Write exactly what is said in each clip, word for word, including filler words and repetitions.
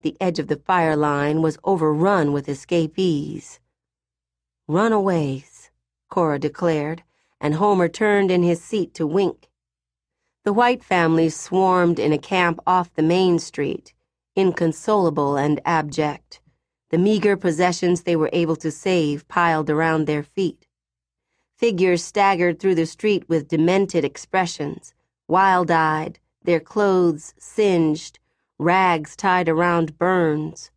The edge of the fire line was overrun with escapees. "Runaways," Cora declared, and Homer turned in his seat to wink. The White families swarmed in a camp off the main street, inconsolable and abject, the meager possessions they were able to save piled around their feet. Figures staggered through the street with demented expressions, wild-eyed, their clothes singed, rags tied around burns.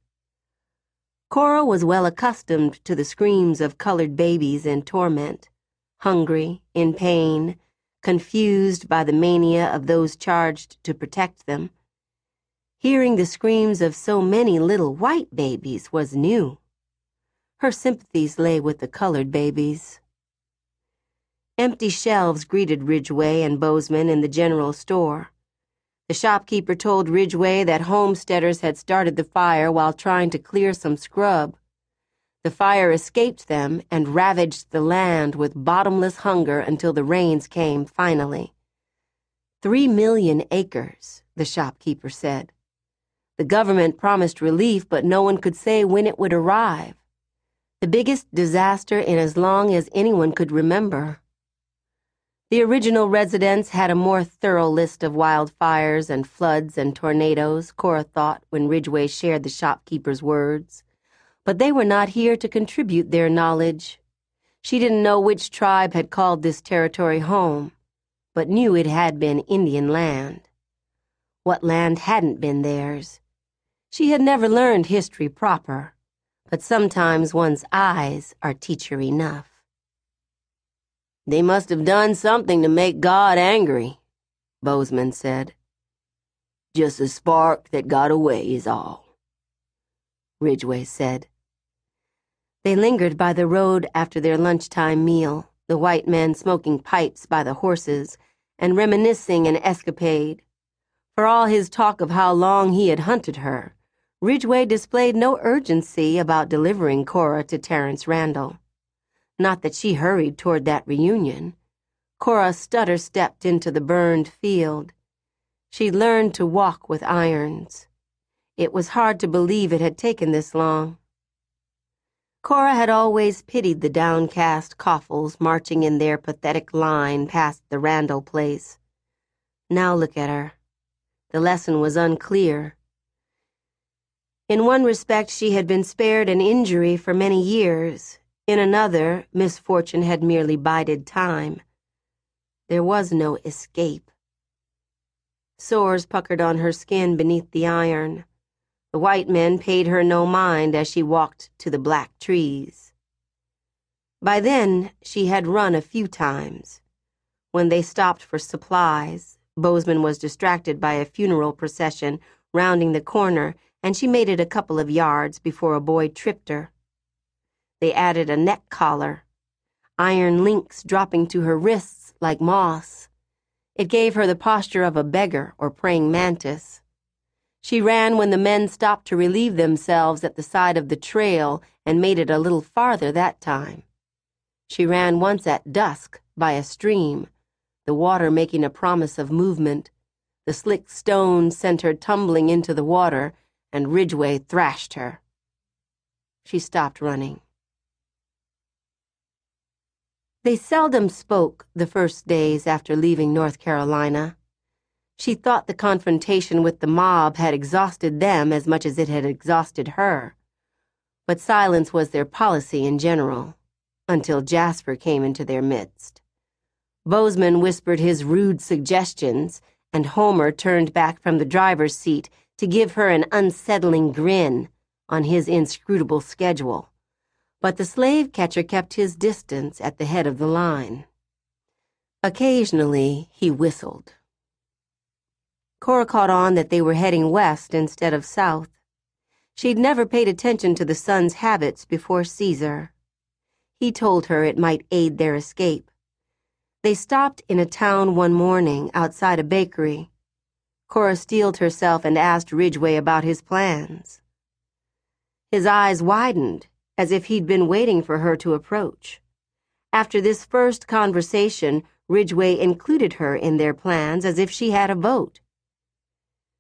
Cora was well accustomed to the screams of colored babies in torment, hungry, in pain, confused by the mania of those charged to protect them. Hearing the screams of so many little white babies was new. Her sympathies lay with the colored babies. Empty shelves greeted Ridgway and Bozeman in the general store. The shopkeeper told Ridgway that homesteaders had started the fire while trying to clear some scrub. The fire escaped them and ravaged the land with bottomless hunger until the rains came finally. Three million acres, the shopkeeper said. The government promised relief, but no one could say when it would arrive. The biggest disaster in as long as anyone could remember. The original residents had a more thorough list of wildfires and floods and tornadoes, Cora thought when Ridgway shared the shopkeeper's words. But they were not here to contribute their knowledge. She didn't know which tribe had called this territory home, but knew it had been Indian land. What land hadn't been theirs? She had never learned history proper, but sometimes one's eyes are teacher enough. "They must have done something to make God angry," Bozeman said. "Just a spark that got away is all," Ridgway said. They lingered by the road after their lunchtime meal, the white men smoking pipes by the horses and reminiscing an escapade. For all his talk of how long he had hunted her, Ridgway displayed no urgency about delivering Cora to Terence Randall. Not that she hurried toward that reunion. Cora stutter-stepped into the burned field. She'd learned to walk with irons. It was hard to believe it had taken this long. Cora had always pitied the downcast Coffles marching in their pathetic line past the Randall place. Now look at her. The lesson was unclear. In one respect, she had been spared an injury for many years. In another, misfortune had merely bided time. There was no escape. Sores puckered on her skin beneath the iron. The white men paid her no mind as she walked to the black trees. By then, she had run a few times. When they stopped for supplies, Bozeman was distracted by a funeral procession rounding the corner, and she made it a couple of yards before a boy tripped her. They added a neck collar, iron links dropping to her wrists like moss. It gave her the posture of a beggar or praying mantis. She ran when the men stopped to relieve themselves at the side of the trail and made it a little farther that time. She ran once at dusk by a stream, the water making a promise of movement. The slick stones sent her tumbling into the water, and Ridgway thrashed her. She stopped running. They seldom spoke the first days after leaving North Carolina. She thought the confrontation with the mob had exhausted them as much as it had exhausted her. But silence was their policy in general, until Jasper came into their midst. Bozeman whispered his rude suggestions, and Homer turned back from the driver's seat to give her an unsettling grin on his inscrutable schedule. But the slave catcher kept his distance at the head of the line. Occasionally, he whistled. Cora caught on that they were heading west instead of south. She'd never paid attention to the son's habits before Caesar. He told her it might aid their escape. They stopped in a town one morning outside a bakery. Cora steeled herself and asked Ridgway about his plans. His eyes widened, as if he'd been waiting for her to approach. After this first conversation, Ridgway included her in their plans as if she had a vote.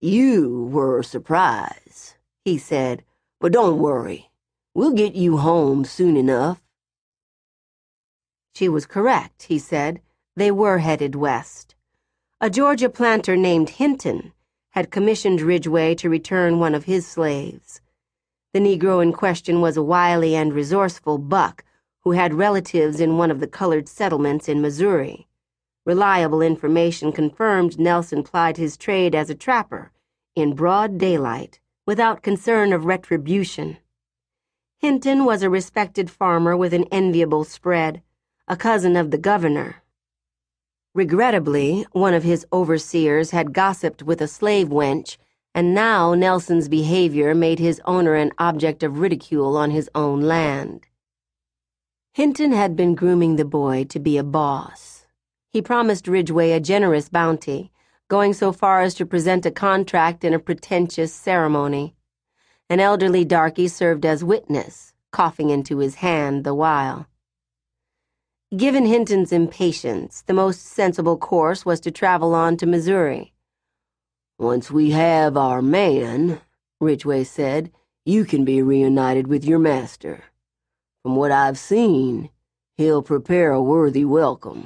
You were a surprise, he said, but don't worry. We'll get you home soon enough. She was correct, he said. They were headed west. A Georgia planter named Hinton had commissioned Ridgway to return one of his slaves. The Negro in question was a wily and resourceful buck who had relatives in one of the colored settlements in Missouri. Reliable information confirmed Nelson plied his trade as a trapper in broad daylight without concern of retribution. Hinton was a respected farmer with an enviable spread, a cousin of the governor. Regrettably, one of his overseers had gossiped with a slave wench, and now Nelson's behavior made his owner an object of ridicule on his own land. Hinton had been grooming the boy to be a boss. He promised Ridgway a generous bounty, going so far as to present a contract in a pretentious ceremony. An elderly darky served as witness, coughing into his hand the while. Given Hinton's impatience, the most sensible course was to travel on to Missouri. Once we have our man, Ridgway said, you can be reunited with your master. From what I've seen, he'll prepare a worthy welcome.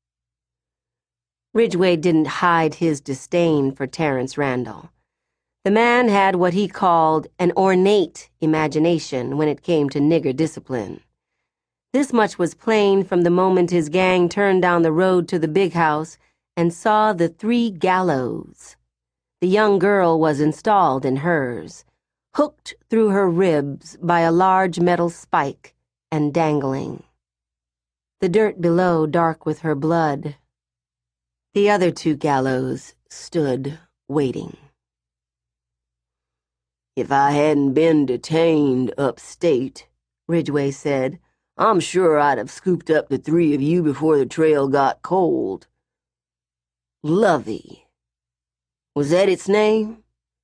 Ridgway didn't hide his disdain for Terence Randall. The man had what he called an ornate imagination when it came to nigger discipline. This much was plain from the moment his gang turned down the road to the big house and saw the three gallows. The young girl was installed in hers, hooked through her ribs by a large metal spike and dangling. The dirt below dark with her blood. The other two gallows stood waiting. If I hadn't been detained upstate, Ridgway said, I'm sure I'd have scooped up the three of you before the trail got cold. Lovey. Was that its name?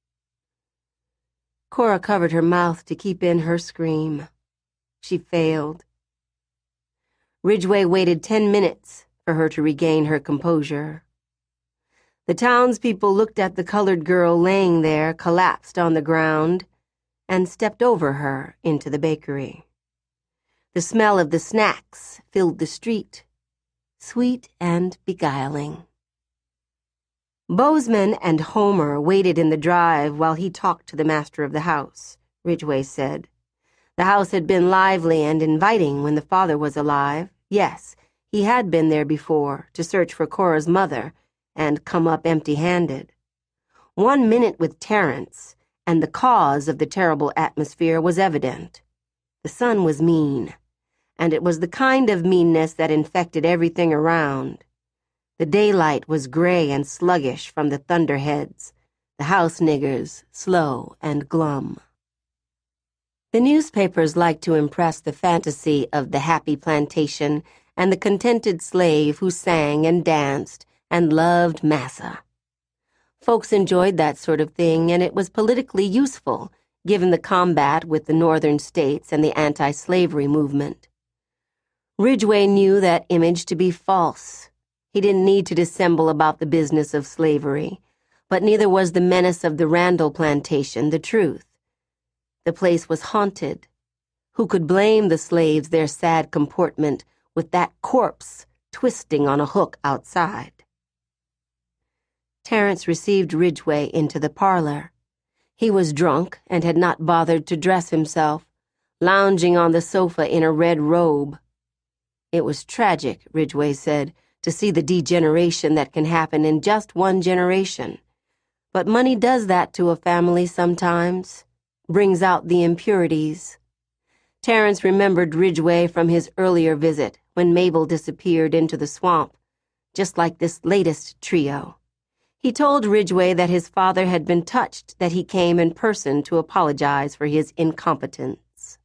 Cora covered her mouth to keep in her scream. She failed. Ridgway waited ten minutes for her to regain her composure. The townspeople looked at the colored girl laying there, collapsed on the ground, and stepped over her into the bakery. The smell of the snacks filled the street, sweet and beguiling. Bozeman and Homer waited in the drive while he talked to the master of the house, Ridgway said. The house had been lively and inviting when the father was alive. Yes, he had been there before to search for Cora's mother and come up empty-handed. One minute with Terence, and the cause of the terrible atmosphere was evident. The sun was mean, and it was the kind of meanness that infected everything around. The daylight was gray and sluggish from the thunderheads, the house niggers slow and glum. The newspapers liked to impress the fantasy of the happy plantation and the contented slave who sang and danced and loved massa. Folks enjoyed that sort of thing, and it was politically useful, given the combat with the northern states and the anti-slavery movement. Ridgway knew that image to be false. He didn't need to dissemble about the business of slavery, but neither was the menace of the Randall plantation the truth. The place was haunted. Who could blame the slaves their sad comportment with that corpse twisting on a hook outside? Terence received Ridgway into the parlor. He was drunk and had not bothered to dress himself, lounging on the sofa in a red robe. It was tragic, Ridgway said, to see the degeneration that can happen in just one generation. But money does that to a family sometimes, brings out the impurities. Terence remembered Ridgway from his earlier visit when Mabel disappeared into the swamp, just like this latest trio. He told Ridgway that his father had been touched that he came in person to apologize for his incompetence.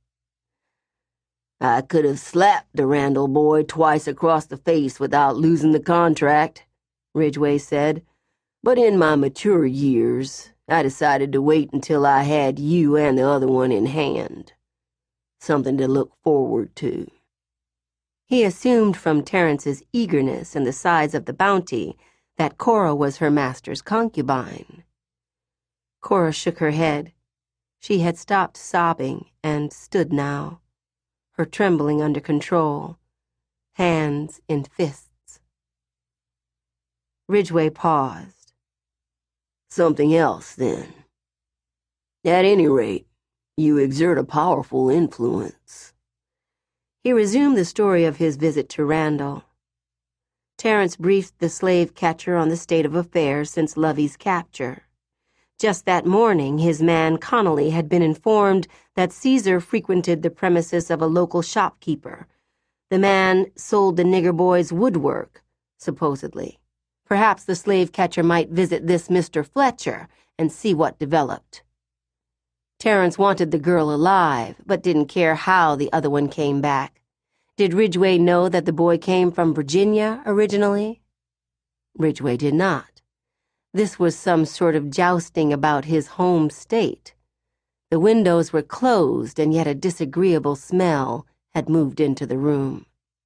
I could have slapped the Randall boy twice across the face without losing the contract, Ridgway said, but in my mature years, I decided to wait until I had you and the other one in hand. Something to look forward to. He assumed from Terence's eagerness and the size of the bounty that Cora was her master's concubine. Cora shook her head. She had stopped sobbing and stood now, her trembling under control, hands in fists. Ridgway paused. Something else, then. At any rate, you exert a powerful influence. He resumed the story of his visit to Randall. Terence briefed the slave catcher on the state of affairs since Lovey's capture. Just that morning, his man Connolly had been informed that Caesar frequented the premises of a local shopkeeper. The man sold the nigger boys woodwork, supposedly. Perhaps the slave catcher might visit this Mister Fletcher and see what developed. Terence wanted the girl alive, but didn't care how the other one came back. Did Ridgway know that the boy came from Virginia originally? Ridgway did not. This was some sort of jousting about his home state. The windows were closed, and yet a disagreeable smell had moved into the room.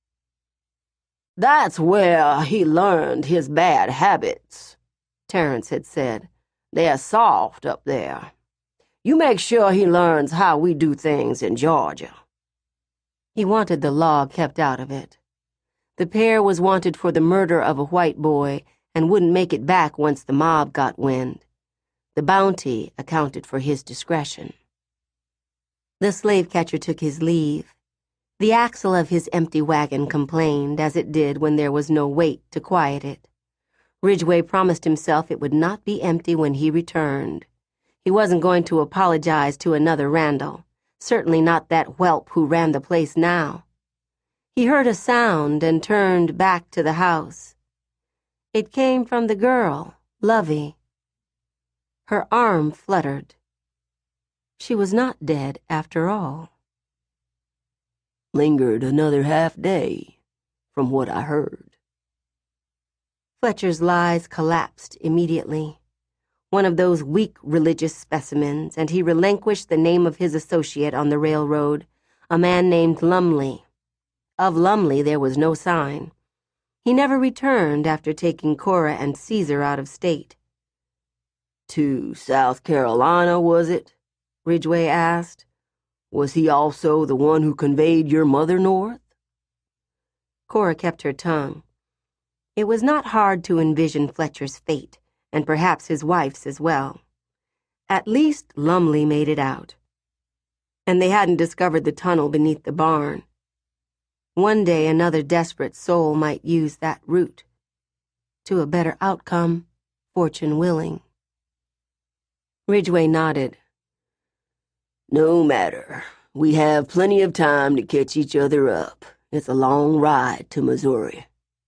That's where he learned his bad habits, Terence had said. They're soft up there. You make sure he learns how we do things in Georgia. He wanted the law kept out of it. The pair was wanted for the murder of a white boy and wouldn't make it back once the mob got wind. The bounty accounted for his discretion. The slave catcher took his leave. The axle of his empty wagon complained, as it did when there was no weight to quiet it. Ridgway promised himself it would not be empty when he returned. He wasn't going to apologize to another Randall, certainly not that whelp who ran the place now. He heard a sound and turned back to the house. It came from the girl, Lovey. Her arm fluttered. She was not dead after all. Lingered another half day, from what I heard. Fletcher's lies collapsed immediately. One of those weak religious specimens, and he relinquished the name of his associate on the railroad, a man named Lumley. Of Lumley there was no sign. He never returned after taking Cora and Caesar out of state. To South Carolina, was it? Ridgway asked. Was he also the one who conveyed your mother north? Cora kept her tongue. It was not hard to envision Fletcher's fate, and perhaps his wife's as well. At least Lumley made it out. And they hadn't discovered the tunnel beneath the barn. One day another desperate soul might use that route. To a better outcome, fortune willing. Ridgway nodded. No matter. We have plenty of time to catch each other up. It's a long ride to Missouri.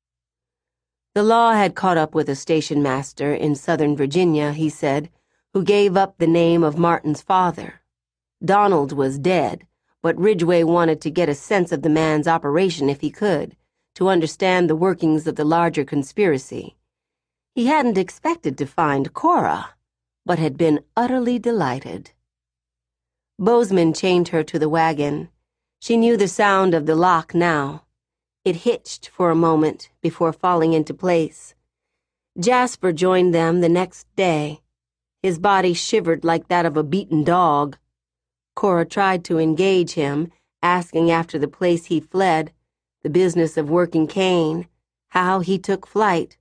The law had caught up with a station master in Southern Virginia, he said, who gave up the name of Martin's father. Donald was dead, but Ridgway wanted to get a sense of the man's operation if he could, to understand the workings of the larger conspiracy. He hadn't expected to find Cora, but had been utterly delighted. Bozeman chained her to the wagon. She knew the sound of the lock now. It hitched for a moment before falling into place. Jasper joined them the next day. His body shivered like that of a beaten dog. Cora tried to engage him, asking after the place he fled, the business of working cane, how he took flight.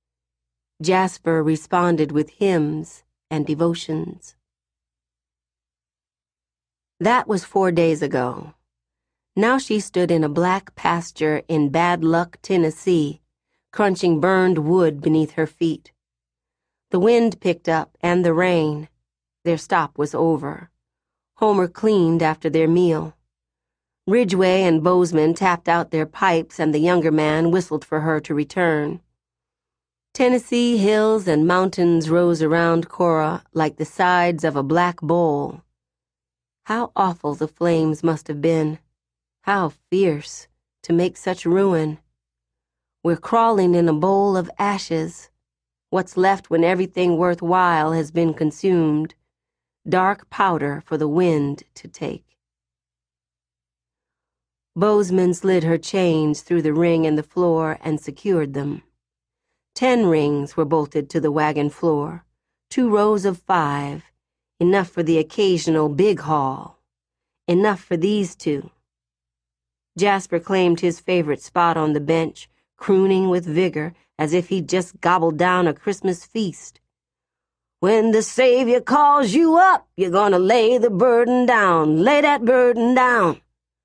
Jasper responded with hymns and devotions. That was four days ago. Now she stood in a black pasture in Bad Luck, Tennessee, crunching burned wood beneath her feet. The wind picked up and the rain. Their stop was over. Homer cleaned after their meal. Ridgway and Bozeman tapped out their pipes, and the younger man whistled for her to return. Tennessee hills and mountains rose around Cora like the sides of a black bowl. How awful the flames must have been. How fierce to make such ruin. We're crawling in a bowl of ashes. What's left when everything worthwhile has been consumed. Dark powder for the wind to take. Bozeman slid her chains through the ring in the floor and secured them. Ten rings were bolted to the wagon floor, two rows of five, enough for the occasional big haul, enough for these two. Jasper claimed his favorite spot on the bench, crooning with vigor as if he'd just gobbled down a Christmas feast. When the Savior calls you up, you're gonna lay the burden down, lay that burden down.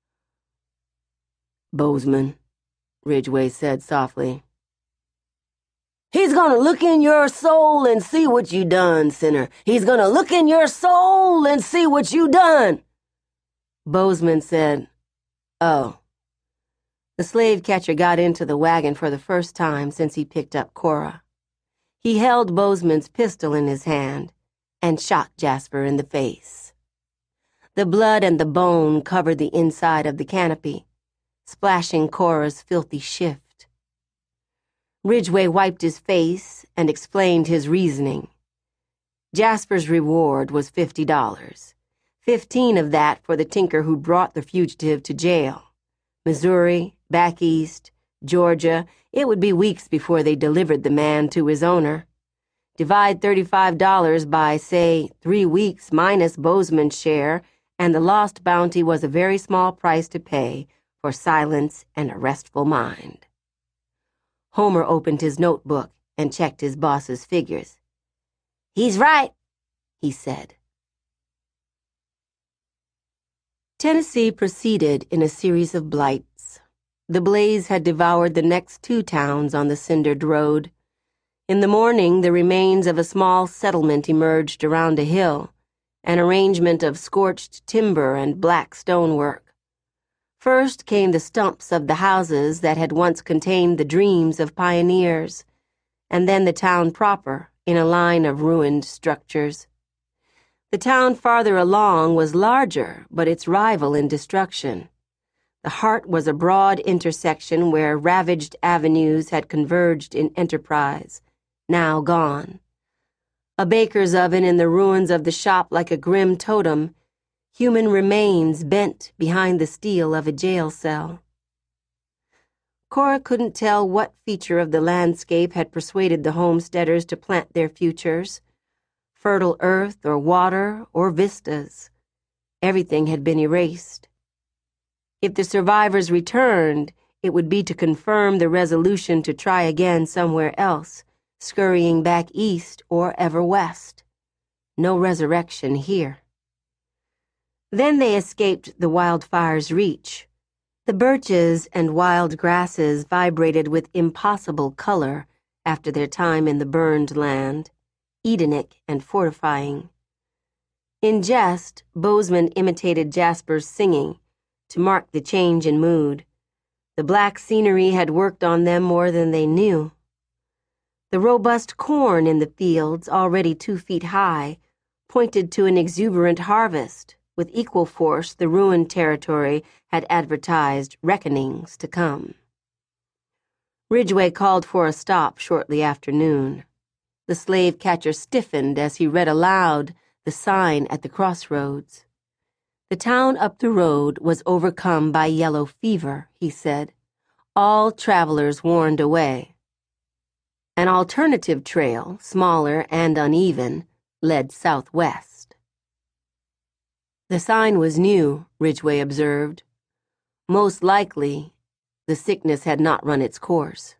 Bozeman, Ridgway said softly. He's gonna look in your soul and see what you done, sinner. He's gonna look in your soul and see what you done. Bozeman said, "Oh." The slave catcher got into the wagon for the first time since he picked up Cora. He held Bozeman's pistol in his hand and shot Jasper in the face. The blood and the bone covered the inside of the canopy, splashing Cora's filthy shift. Ridgway wiped his face and explained his reasoning. Jasper's reward was fifty dollars, fifteen of that for the tinker who brought the fugitive to jail. Missouri, back east, Georgia, it would be weeks before they delivered the man to his owner. Divide thirty-five dollars by, say, three weeks minus Bozeman's share, and the lost bounty was a very small price to pay for silence and a restful mind. Homer opened his notebook and checked his boss's figures. "He's right," he said. Tennessee proceeded in a series of blights. The blaze had devoured the next two towns on the cindered road. In the morning, the remains of a small settlement emerged around a hill, an arrangement of scorched timber and black stonework. First came the stumps of the houses that had once contained the dreams of pioneers, and then the town proper in a line of ruined structures. The town farther along was larger, but its rival in destruction. The heart was a broad intersection where ravaged avenues had converged in enterprise, now gone. A baker's oven in the ruins of the shop like a grim totem, human remains bent behind the steel of a jail cell. Cora couldn't tell what feature of the landscape had persuaded the homesteaders to plant their futures. Fertile earth or water or vistas. Everything had been erased. If the survivors returned, it would be to confirm the resolution to try again somewhere else, scurrying back east or ever west. No resurrection here. Then they escaped the wildfire's reach. The birches and wild grasses vibrated with impossible color after their time in the burned land, Edenic and fortifying. In jest, Bozeman imitated Jasper's singing to mark the change in mood. The black scenery had worked on them more than they knew. The robust corn in the fields, already two feet high, pointed to an exuberant harvest. With equal force, the ruined territory had advertised reckonings to come. Ridgway called for a stop shortly after noon. The slave catcher stiffened as he read aloud the sign at the crossroads. The town up the road was overcome by yellow fever, he said. All travelers warned away. An alternative trail, smaller and uneven, led southwest. The sign was new, Ridgway observed. Most likely, the sickness had not run its course.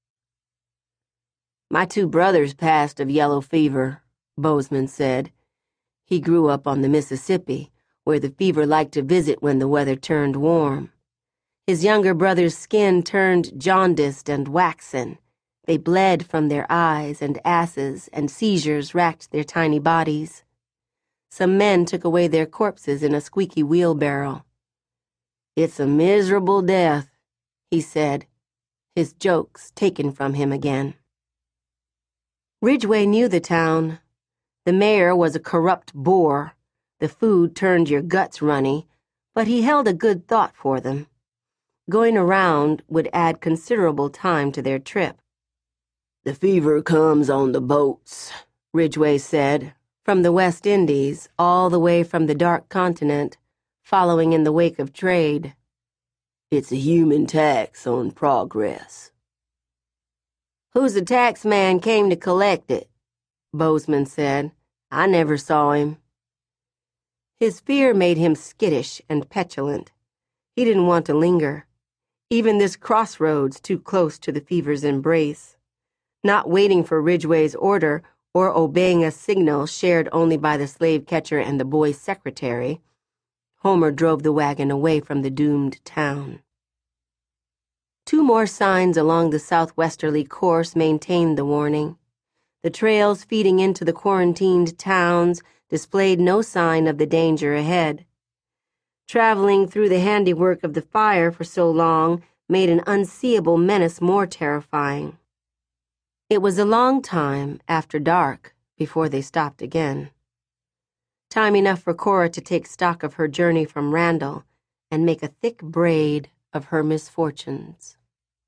My two brothers passed of yellow fever, Bozeman said. He grew up on the Mississippi, where the fever liked to visit when the weather turned warm. His younger brother's skin turned jaundiced and waxen. They bled from their eyes and asses, and seizures racked their tiny bodies. Some men took away their corpses in a squeaky wheelbarrow. It's a miserable death, he said, his jokes taken from him again. Ridgway knew the town. The mayor was a corrupt boor. The food turned your guts runny, but he held a good thought for them. Going around would add considerable time to their trip. The fever comes on the boats, Ridgway said, from the West Indies, all the way from the Dark Continent, following in the wake of trade. It's a human tax on progress. Who's the tax man came to collect it? Bozeman said. I never saw him. His fear made him skittish and petulant. He didn't want to linger, even this crossroads too close to the fever's embrace. Not waiting for Ridgway's order or obeying a signal shared only by the slave catcher and the boy's secretary, Homer drove the wagon away from the doomed town. Two more signs along the southwesterly course maintained the warning. The trails feeding into the quarantined towns displayed no sign of the danger ahead. Traveling through the handiwork of the fire for so long made an unseeable menace more terrifying. It was a long time after dark before they stopped again. Time enough for Cora to take stock of her journey from Randall and make a thick braid of her misfortunes.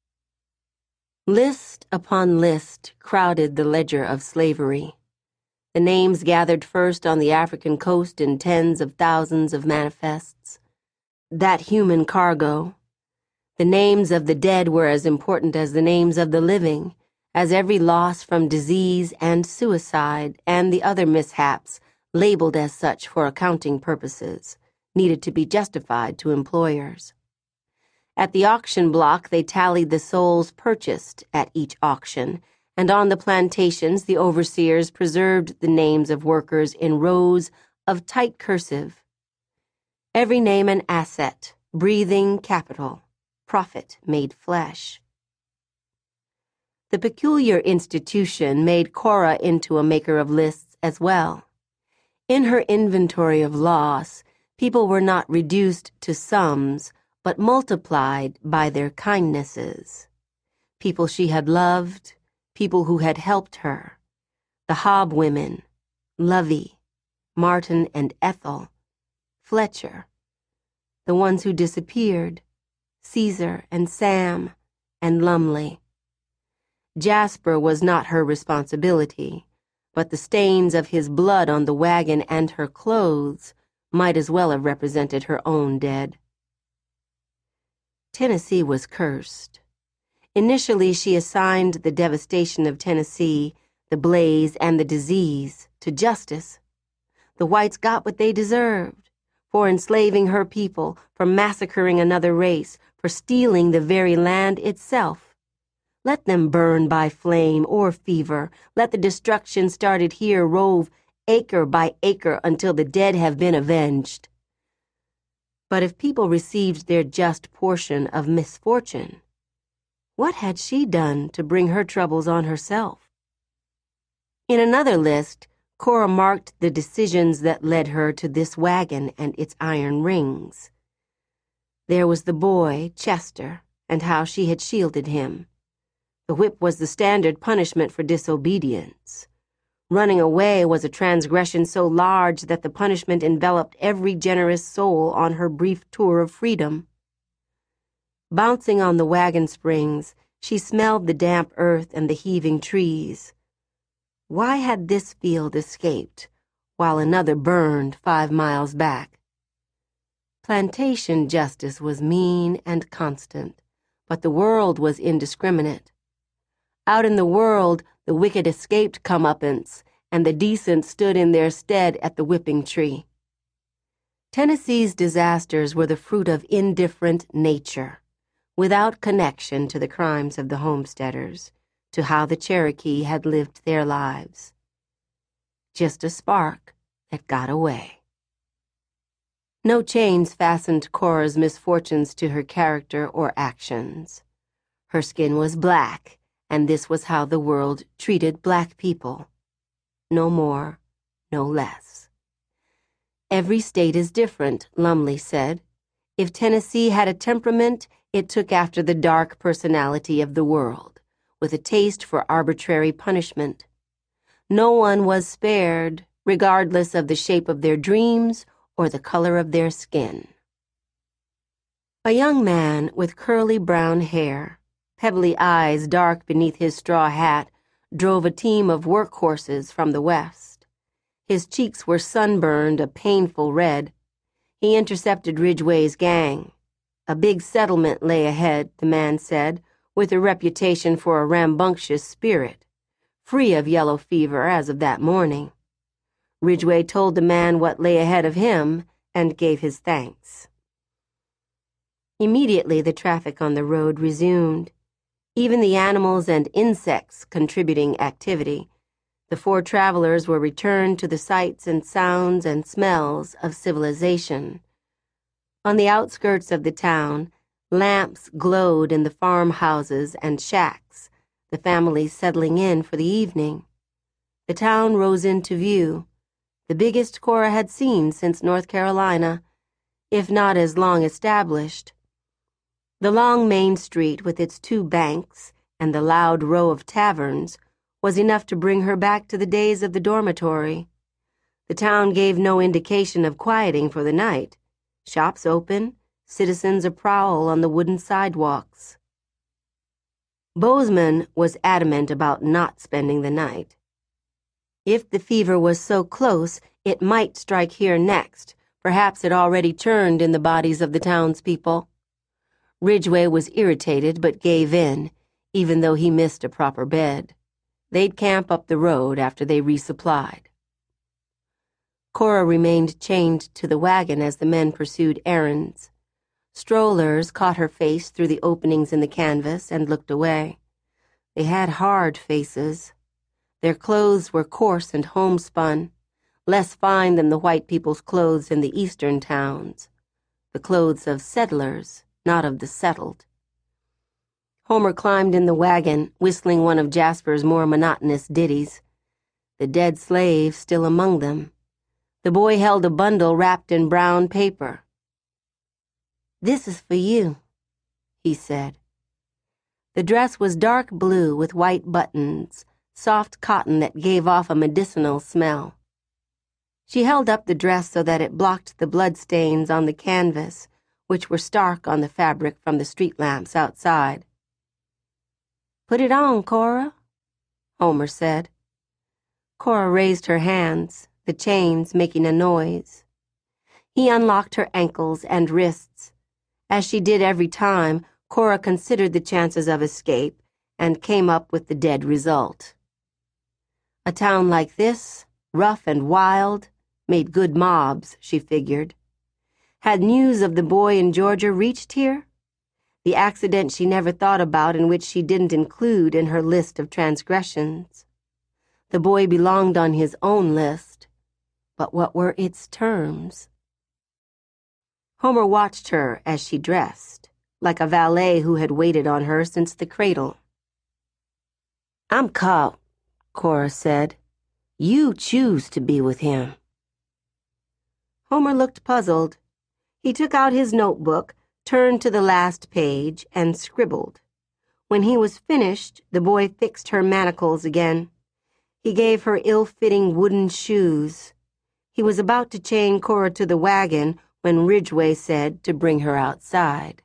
List upon list crowded the ledger of slavery. The names gathered first on the African coast in tens of thousands of manifests. That human cargo. The names of the dead were as important as the names of the living, as every loss from disease and suicide and the other mishaps, labeled as such for accounting purposes, needed to be justified to employers. At the auction block, they tallied the souls purchased at each auction, and on the plantations, the overseers preserved the names of workers in rows of tight cursive. Every name an asset, breathing capital, profit made flesh. The peculiar institution made Cora into a maker of lists as well. In her inventory of loss, people were not reduced to sums, but multiplied by their kindnesses. People she had loved, people who had helped her. The Hobb women, Lovey, Martin and Ethel, Fletcher. The ones who disappeared, Caesar and Sam and Lumley. Jasper was not her responsibility, but the stains of his blood on the wagon and her clothes might as well have represented her own dead. Tennessee was cursed. Initially, she assigned the devastation of Tennessee, the blaze, and the disease to justice. The whites got what they deserved, for enslaving her people, for massacring another race, for stealing the very land itself. Let them burn by flame or fever. Let the destruction started here rove acre by acre until the dead have been avenged. But if people received their just portion of misfortune, what had she done to bring her troubles on herself? In another list, Cora marked the decisions that led her to this wagon and its iron rings. There was the boy, Chester, and how she had shielded him. The whip was the standard punishment for disobedience. Running away was a transgression so large that the punishment enveloped every generous soul on her brief tour of freedom. Bouncing on the wagon springs, she smelled the damp earth and the heaving trees. Why had this field escaped, while another burned five miles back? Plantation justice was mean and constant, but the world was indiscriminate. Out in the world, the wicked escaped comeuppance, and the decent stood in their stead at the whipping tree. Tennessee's disasters were the fruit of indifferent nature, without connection to the crimes of the homesteaders, to how the Cherokee had lived their lives. Just a spark that got away. No chains fastened Cora's misfortunes to her character or actions. Her skin was black, and this was how the world treated black people. No more, no less. Every state is different, Lumley said. If Tennessee had a temperament, it took after the dark personality of the world, with a taste for arbitrary punishment. No one was spared, regardless of the shape of their dreams or the color of their skin. A young man with curly brown hair, pebbly eyes dark beneath his straw hat, drove a team of workhorses from the west. His cheeks were sunburned a painful red. He intercepted Ridgway's gang. A big settlement lay ahead, the man said, with a reputation for a rambunctious spirit, free of yellow fever as of that morning. Ridgway told the man what lay ahead of him and gave his thanks. Immediately, the traffic on the road resumed, even the animals and insects contributing activity. The four travelers were returned to the sights and sounds and smells of civilization. On the outskirts of the town, lamps glowed in the farmhouses and shacks, the families settling in for the evening. The town rose into view, the biggest Cora had seen since North Carolina, if not as long established. The long main street with its two banks and the loud row of taverns was enough to bring her back to the days of the dormitory. The town gave no indication of quieting for the night. Shops open, citizens a prowl on the wooden sidewalks. Bozeman was adamant about not spending the night. If the fever was so close, it might strike here next. Perhaps it already churned in the bodies of the townspeople. Ridgway was irritated but gave in, even though he missed a proper bed. They'd camp up the road after they resupplied. Cora remained chained to the wagon as the men pursued errands. Strollers caught her face through the openings in the canvas and looked away. They had hard faces. Their clothes were coarse and homespun, less fine than the white people's clothes in the eastern towns, the clothes of settlers, not of the settled. Homer climbed in the wagon, whistling one of Jasper's more monotonous ditties. The dead slave still among them. The boy held a bundle wrapped in brown paper. "This is for you," he said. The dress was dark blue with white buttons, soft cotton that gave off a medicinal smell. She held up the dress so that it blocked the bloodstains on the canvas, which were stark on the fabric from the street lamps outside. "Put it on, Cora," Homer said. Cora raised her hands, the chains making a noise. He unlocked her ankles and wrists. As she did every time, Cora considered the chances of escape and came up with the dead result. A town like this, rough and wild, made good mobs, she figured. Had news of the boy in Georgia reached here? The accident she never thought about and which she didn't include in her list of transgressions. The boy belonged on his own list, but what were its terms? Homer watched her as she dressed, like a valet who had waited on her since the cradle. "I'm caught," Cora said. "You choose to be with him." Homer looked puzzled. He took out his notebook, turned to the last page, and scribbled. When he was finished, the boy fixed her manacles again. He gave her ill-fitting wooden shoes. He was about to chain Cora to the wagon when Ridgway said to bring her outside.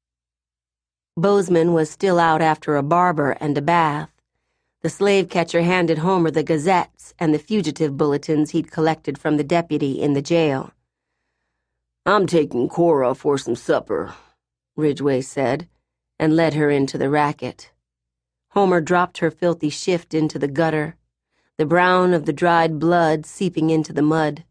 Bozeman was still out after a barber and a bath. The slave catcher handed Homer the gazettes and the fugitive bulletins he'd collected from the deputy in the jail. "I'm taking Cora for some supper," Ridgway said, and led her into the racket. Homer dropped her filthy shift into the gutter, the brown of the dried blood seeping into the mud.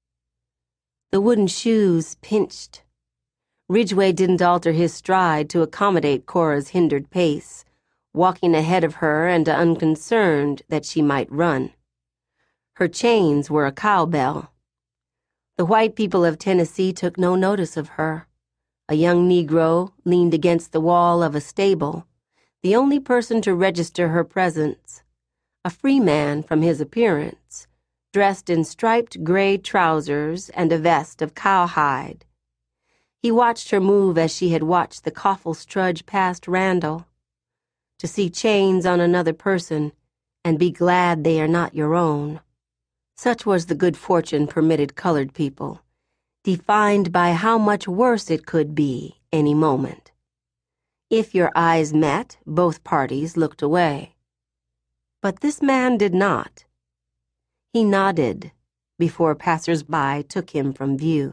The wooden shoes pinched. Ridgway didn't alter his stride to accommodate Cora's hindered pace, walking ahead of her and unconcerned that she might run. Her chains were a cowbell. The white people of Tennessee took no notice of her. A young Negro leaned against the wall of a stable, the only person to register her presence. A free man from his appearance, dressed in striped gray trousers and a vest of cowhide. He watched her move as she had watched the coffle trudge past Randall. To see chains on another person and be glad they are not your own. Such was the good fortune permitted colored people, defined by how much worse it could be any moment. If your eyes met, both parties looked away. But this man did not. He nodded before passers-by took him from view.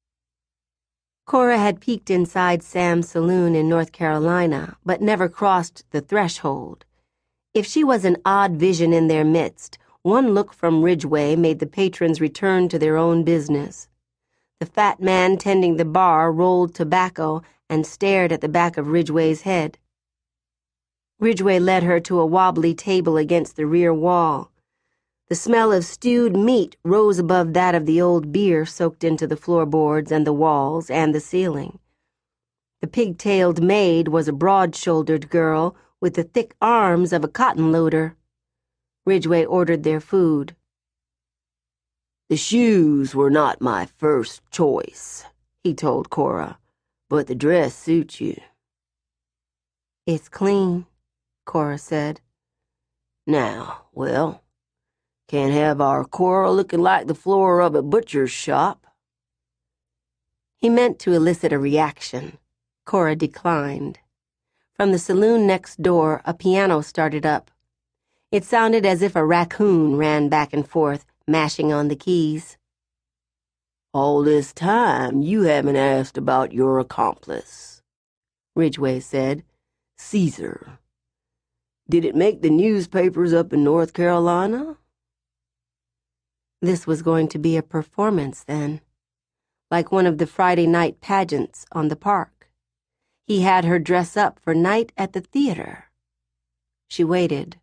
Cora had peeked inside Sam's saloon in North Carolina, but never crossed the threshold. If she was an odd vision in their midst, One look from Ridgway made the patrons return to their own business. The fat man tending the bar rolled tobacco and stared at the back of Ridgway's head. Ridgway led her to a wobbly table against the rear wall. The smell of stewed meat rose above that of the old beer soaked into the floorboards and the walls and the ceiling. The pig-tailed maid was a broad-shouldered girl with the thick arms of a cotton loader. Ridgway ordered their food. "The shoes were not my first choice," he told Cora, "but the dress suits you." "It's clean," Cora said. "Now, well, can't have our Cora looking like the floor of a butcher's shop." He meant to elicit a reaction. Cora declined. From the saloon next door, a piano started up. It sounded as if a raccoon ran back and forth, mashing on the keys. "All this time you haven't asked about your accomplice," Ridgway said. "Caesar. Did it make the newspapers up in North Carolina?" This was going to be a performance, then, like one of the Friday night pageants on the park. He had her dress up for night at the theater. She waited.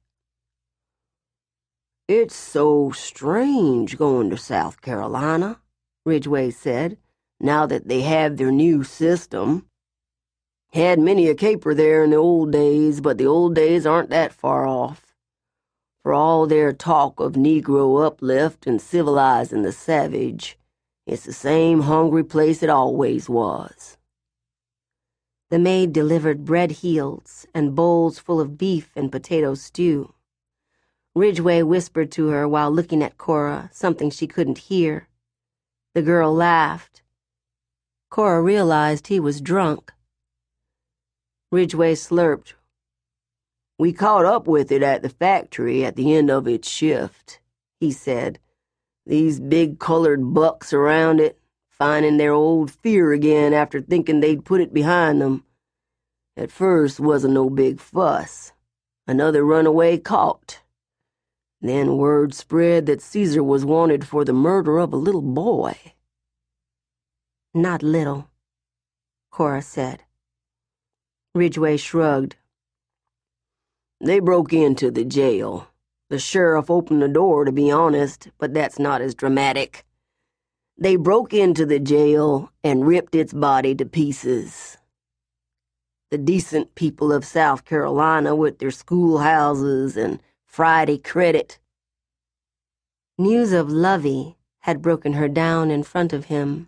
"It's so strange going to South Carolina," Ridgway said, "now that they have their new system. Had many a caper there in the old days, but the old days aren't that far off. For all their talk of Negro uplift and civilizing the savage, it's the same hungry place it always was." The maid delivered bread heels and bowls full of beef and potato stew. Ridgway whispered to her while looking at Cora, something she couldn't hear. The girl laughed. Cora realized he was drunk. Ridgway slurped. "We caught up with it at the factory at the end of its shift," he said. "These big colored bucks around it, finding their old fear again after thinking they'd put it behind them. At first wasn't no big fuss. Another runaway caught. Then word spread that Caesar was wanted for the murder of a little boy." "Not little," Cora said. Ridgway shrugged. "They broke into the jail. The sheriff opened the door, to be honest, but that's not as dramatic. They broke into the jail and ripped its body to pieces. The decent people of South Carolina with their schoolhouses and Friday credit." News of Lovey had broken her down in front of him.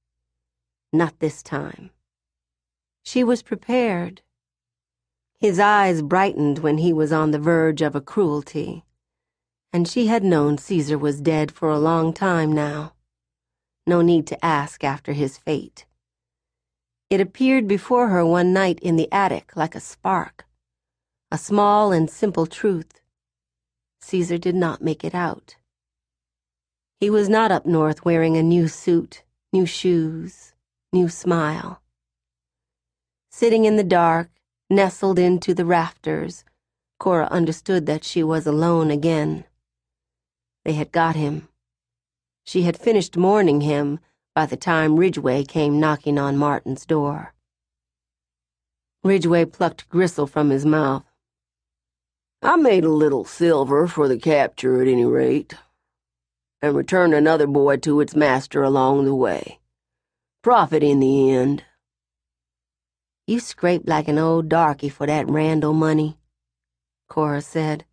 Not this time. She was prepared. His eyes brightened when he was on the verge of a cruelty, and she had known Caesar was dead for a long time now. No need to ask after his fate. It appeared before her one night in the attic like a spark, a small and simple truth. Caesar did not make it out. He was not up north wearing a new suit, new shoes, new smile. Sitting in the dark, nestled into the rafters, Cora understood that she was alone again. They had got him. She had finished mourning him by the time Ridgway came knocking on Martin's door. Ridgway plucked gristle from his mouth. "I made a little silver for the capture at any rate, and returned another boy to its master along the way. Profit in the end." "You scraped like an old darky for that Randall money," Cora said.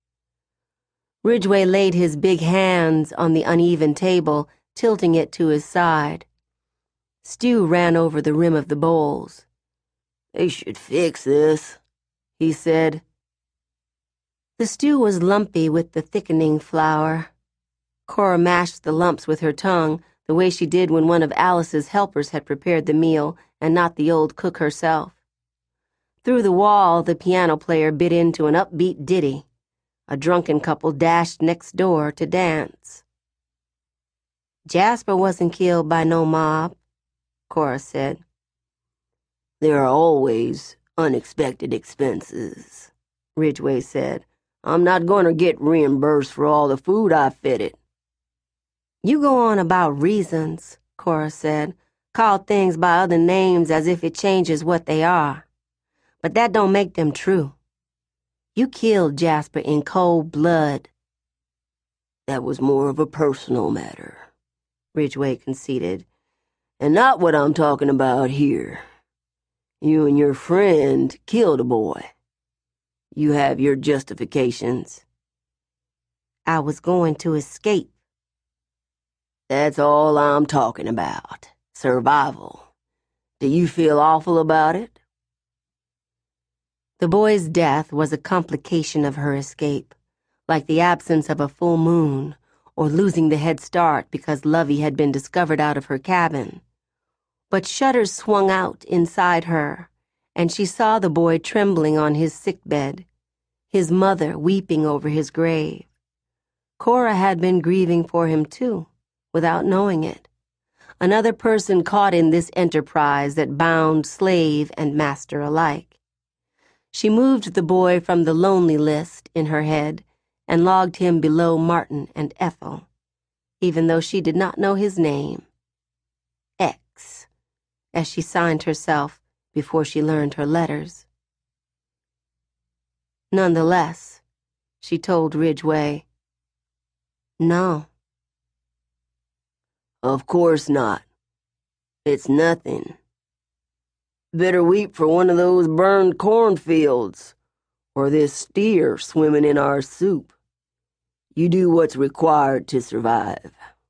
Ridgway laid his big hands on the uneven table, tilting it to his side. Stew ran over the rim of the bowls. "They should fix this," he said. The stew was lumpy with the thickening flour. Cora mashed the lumps with her tongue, the way she did when one of Alice's helpers had prepared the meal and not the old cook herself. Through the wall, the piano player bit into an upbeat ditty. A drunken couple dashed next door to dance. "Jasper wasn't killed by no mob," Cora said. "There are always unexpected expenses," Ridgway said. I'm not going to get reimbursed for all the food I fed it. You go on about reasons, Cora said. Call things by other names as if it changes what they are. But that don't make them true. You killed Jasper in cold blood. That was more of a personal matter, Ridgway conceded, and not what I'm talking about here. You and your friend killed a boy. You have your justifications. I was going to escape. That's all I'm talking about. Survival. Do you feel awful about it? The boy's death was a complication of her escape, like the absence of a full moon or losing the head start because Lovey had been discovered out of her cabin. But shutters swung out inside her, and she saw the boy trembling on his sickbed, his mother weeping over his grave. Cora had been grieving for him too, without knowing it. Another person caught in this enterprise that bound slave and master alike. She moved the boy from the lonely list in her head and logged him below Martin and Ethel, even though she did not know his name. X, as she signed herself before she learned her letters. Nonetheless, she told Ridgway, "No." Of course not. It's nothing. Better weep for one of those burned cornfields, or this steer swimming in our soup. You do what's required to survive.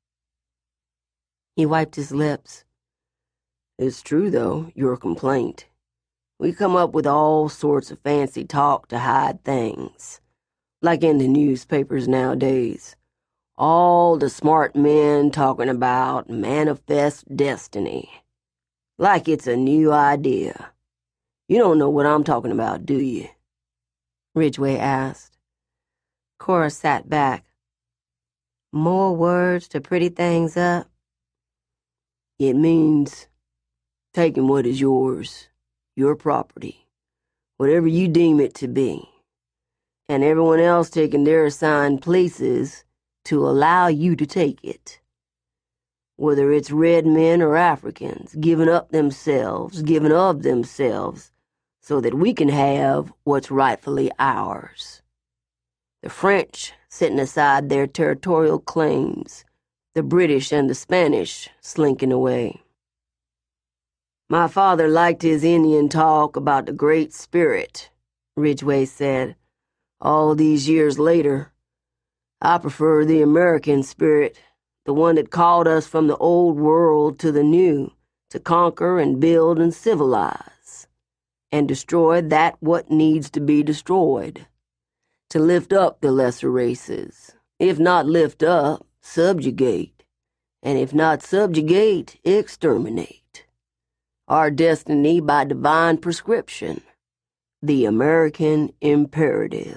He wiped his lips. It's true, though, your complaint. We come up with all sorts of fancy talk to hide things, like in the newspapers nowadays. All the smart men talking about manifest destiny. Like it's a new idea. You don't know what I'm talking about, do you? Ridgway asked. Cora sat back. More words to pretty things up? It means taking what is yours, your property, whatever you deem it to be, and everyone else taking their assigned places to allow you to take it. Whether it's red men or Africans, giving up themselves, giving of themselves, so that we can have what's rightfully ours. The French setting aside their territorial claims, the British and the Spanish slinking away. My father liked his Indian talk about the Great Spirit, Ridgway said. All these years later, I prefer the American spirit, the one that called us from the old world to the new, to conquer and build and civilize, and destroy that what needs to be destroyed, to lift up the lesser races, if not lift up, subjugate, and if not subjugate, exterminate. Our destiny by divine prescription, the American imperative.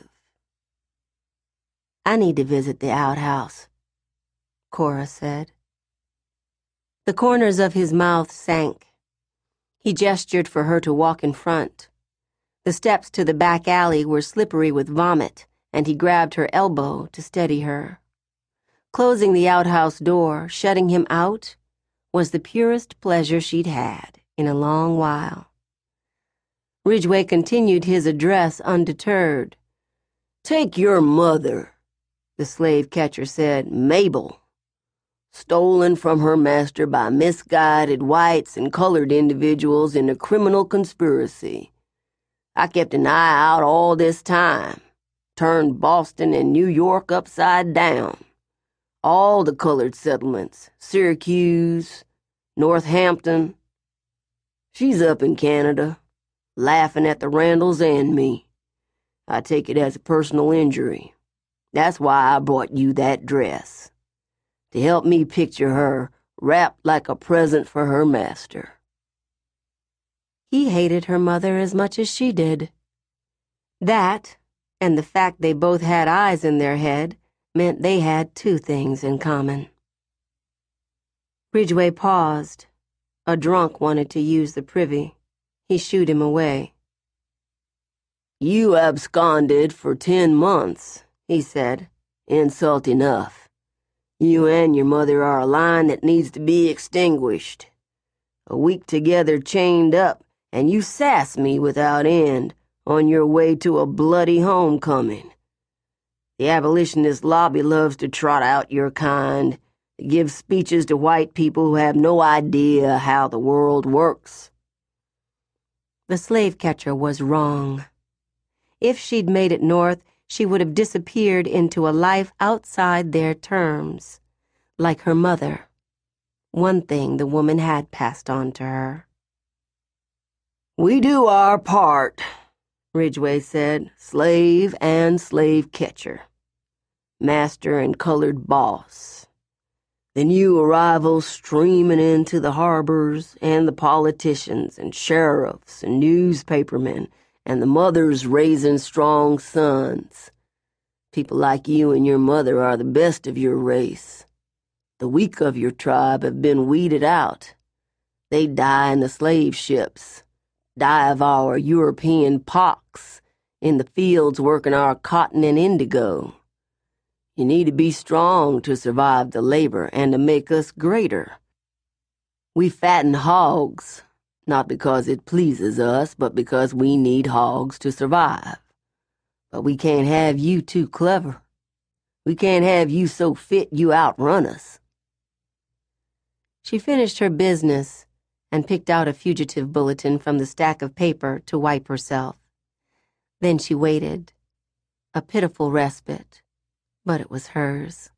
I need to visit the outhouse, Cora said. The corners of his mouth sank. He gestured for her to walk in front. The steps to the back alley were slippery with vomit, and he grabbed her elbow to steady her. Closing the outhouse door, shutting him out, was the purest pleasure she'd had in a long while. Ridgway continued his address undeterred. Take your mother, the slave catcher said, Mabel, stolen from her master by misguided whites and colored individuals in a criminal conspiracy. I kept an eye out all this time, turned Boston and New York upside down. All the colored settlements, Syracuse, Northampton. She's up in Canada, laughing at the Randalls and me. I take it as a personal injury. That's why I brought you that dress, to help me picture her wrapped like a present for her master. He hated her mother as much as she did. That, and the fact they both had eyes in their head, meant they had two things in common. Ridgway paused. A drunk wanted to use the privy. He shooed him away. You absconded for ten months, he said. Insult enough. You and your mother are a line that needs to be extinguished. A week together chained up, and you sass me without end on your way to a bloody homecoming. The abolitionist lobby loves to trot out your kind, to give speeches to white people who have no idea how the world works. The slave catcher was wrong. If she'd made it north, she would have disappeared into a life outside their terms, like her mother. One thing the woman had passed on to her. We do our part, Ridgway said, slave and slave catcher, master and colored boss. The new arrivals streaming into the harbors, and the politicians and sheriffs and newspapermen, and the mothers raising strong sons. People like you and your mother are the best of your race. The weak of your tribe have been weeded out. They die in the slave ships, die of our European pox, in the fields working our cotton and indigo. You need to be strong to survive the labor and to make us greater. We fatten hogs, not because it pleases us, but because we need hogs to survive. But we can't have you too clever. We can't have you so fit you outrun us. She finished her business and picked out a fugitive bulletin from the stack of paper to wipe herself. Then she waited, a pitiful respite, but it was hers.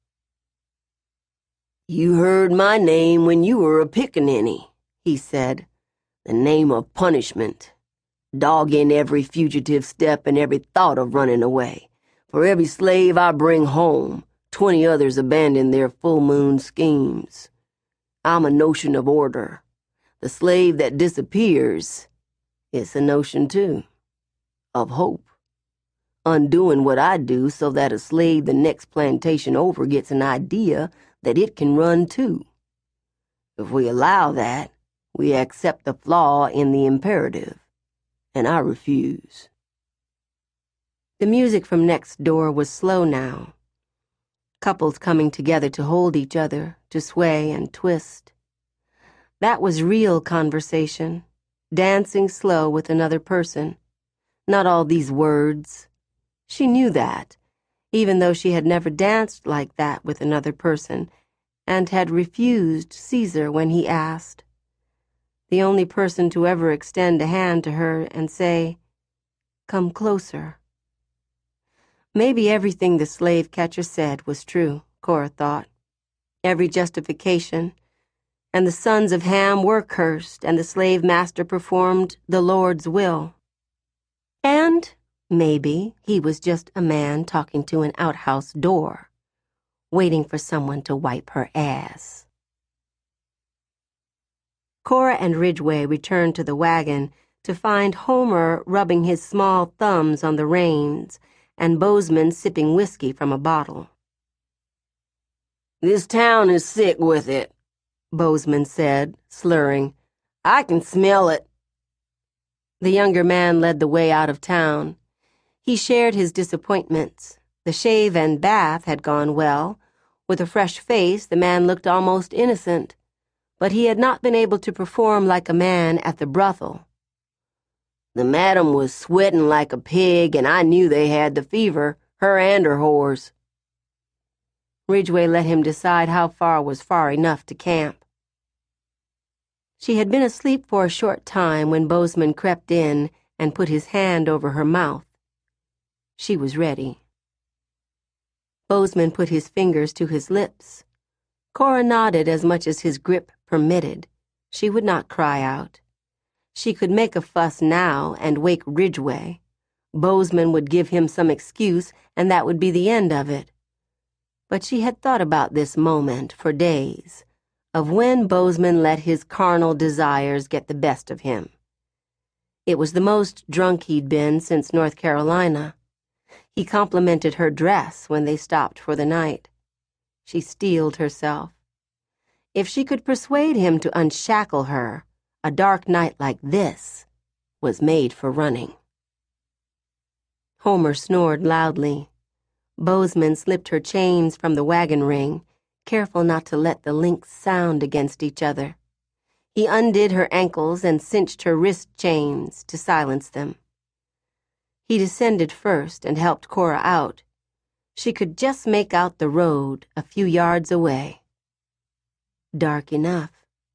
You heard my name when you were a pickaninny, he said, the name of punishment, dogging every fugitive step and every thought of running away. For every slave I bring home, twenty others abandon their full moon schemes. I'm a notion of order. The slave that disappears, it's a notion, too, of hope. Undoing what I do so that a slave the next plantation over gets an idea that it can run, too. If we allow that, we accept the flaw in the imperative, and I refuse. The music from next door was slow now. Couples coming together to hold each other, to sway and twist. That was real conversation, dancing slow with another person, not all these words. She knew that, even though she had never danced like that with another person, and had refused Caesar when he asked. The only person to ever extend a hand to her and say, "Come closer." Maybe everything the slave catcher said was true, Cora thought. Every justification, and the sons of Ham were cursed, and the slave master performed the Lord's will. And maybe he was just a man talking to an outhouse door, waiting for someone to wipe her ass. Cora and Ridgway returned to the wagon to find Homer rubbing his small thumbs on the reins and Bozeman sipping whiskey from a bottle. This town is sick with it, Bozeman said, slurring. I can smell it. The younger man led the way out of town. He shared his disappointments. The shave and bath had gone well. With a fresh face, the man looked almost innocent, but he had not been able to perform like a man at the brothel. The madam was sweating like a pig, and I knew they had the fever, her and her whores. Ridgway let him decide how far was far enough to camp. She had been asleep for a short time when Bozeman crept in and put his hand over her mouth. She was ready. Bozeman put his fingers to his lips. Cora nodded as much as his grip permitted. She would not cry out. She could make a fuss now and wake Ridgway. Bozeman would give him some excuse, and that would be the end of it. But she had thought about this moment for days, of when Bozeman let his carnal desires get the best of him. It was the most drunk he'd been since North Carolina. He complimented her dress when they stopped for the night. She steeled herself. If she could persuade him to unshackle her, a dark night like this was made for running. Homer snored loudly. Bozeman slipped her chains from the wagon ring, careful not to let the links sound against each other. He undid her ankles and cinched her wrist chains to silence them. He descended first and helped Cora out. She could just make out the road a few yards away. Dark enough.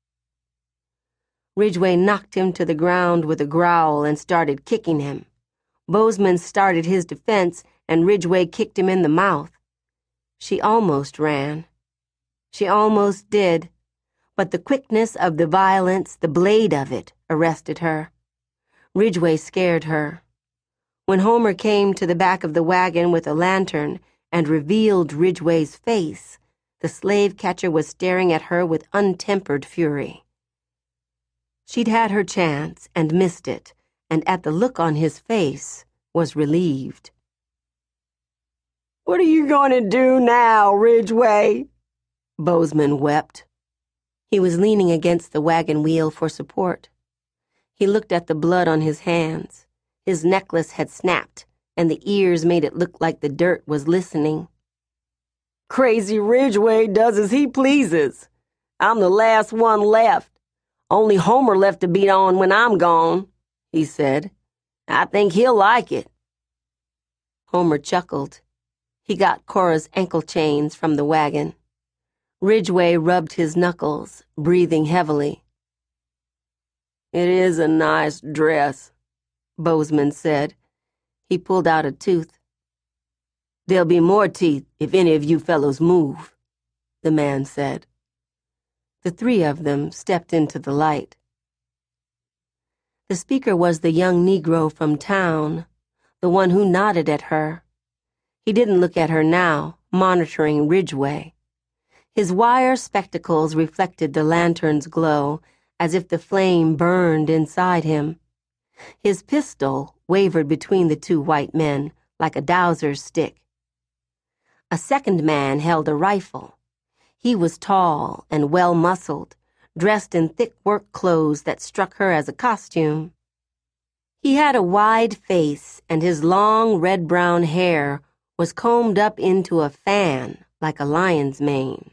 Ridgway knocked him to the ground with a growl and started kicking him. Bozeman started his defense, and Ridgway kicked him in the mouth. She almost ran. She almost did, but the quickness of the violence, the blade of it, arrested her. Ridgway scared her. When Homer came to the back of the wagon with a lantern and revealed Ridgway's face, the slave catcher was staring at her with untempered fury. She'd had her chance and missed it, and at the look on his face was relieved. "What are you going to do now, Ridgway?" Bozeman wept. He was leaning against the wagon wheel for support. He looked at the blood on his hands. His necklace had snapped, and the ears made it look like the dirt was listening. "Crazy Ridgway does as he pleases. I'm the last one left. Only Homer left to beat on when I'm gone," he said. "I think he'll like it." Homer chuckled. He got Cora's ankle chains from the wagon. Ridgway rubbed his knuckles, breathing heavily. "It is a nice dress," Bozeman said. He pulled out a tooth. "There'll be more teeth if any of you fellows move," the man said. The three of them stepped into the light. The speaker was the young Negro from town, the one who nodded at her. He didn't look at her now, monitoring Ridgway. His wire spectacles reflected the lantern's glow, as if the flame burned inside him. His pistol wavered between the two white men, like a dowser's stick. A second man held a rifle. He was tall and well-muscled, dressed in thick work clothes that struck her as a costume. He had a wide face, and his long red-brown hair was combed up into a fan like a lion's mane.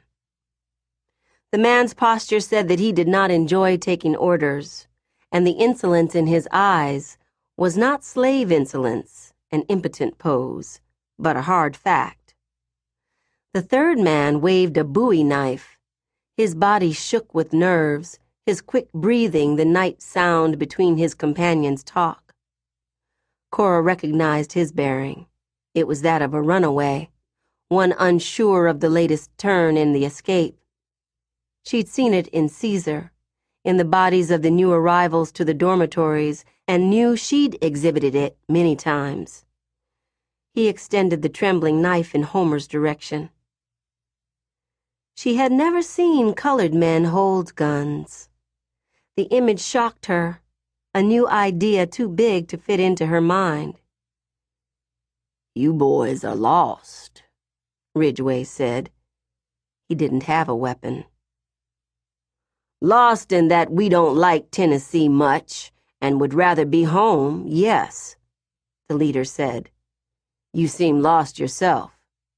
The man's posture said that he did not enjoy taking orders, and the insolence in his eyes was not slave insolence, an impotent pose, but a hard fact. The third man waved a bowie knife. His body shook with nerves, his quick breathing the night sound between his companions' talk. Cora recognized his bearing. It was that of a runaway, one unsure of the latest turn in the escape. She'd seen it in Caesar, in the bodies of the new arrivals to the dormitories, and knew she'd exhibited it many times. He extended the trembling knife in Homer's direction. She had never seen colored men hold guns. The image shocked her, a new idea too big to fit into her mind. "You boys are lost," Ridgway said. He didn't have a weapon. "Lost in that we don't like Tennessee much and would rather be home, yes," the leader said. "You seem lost yourself."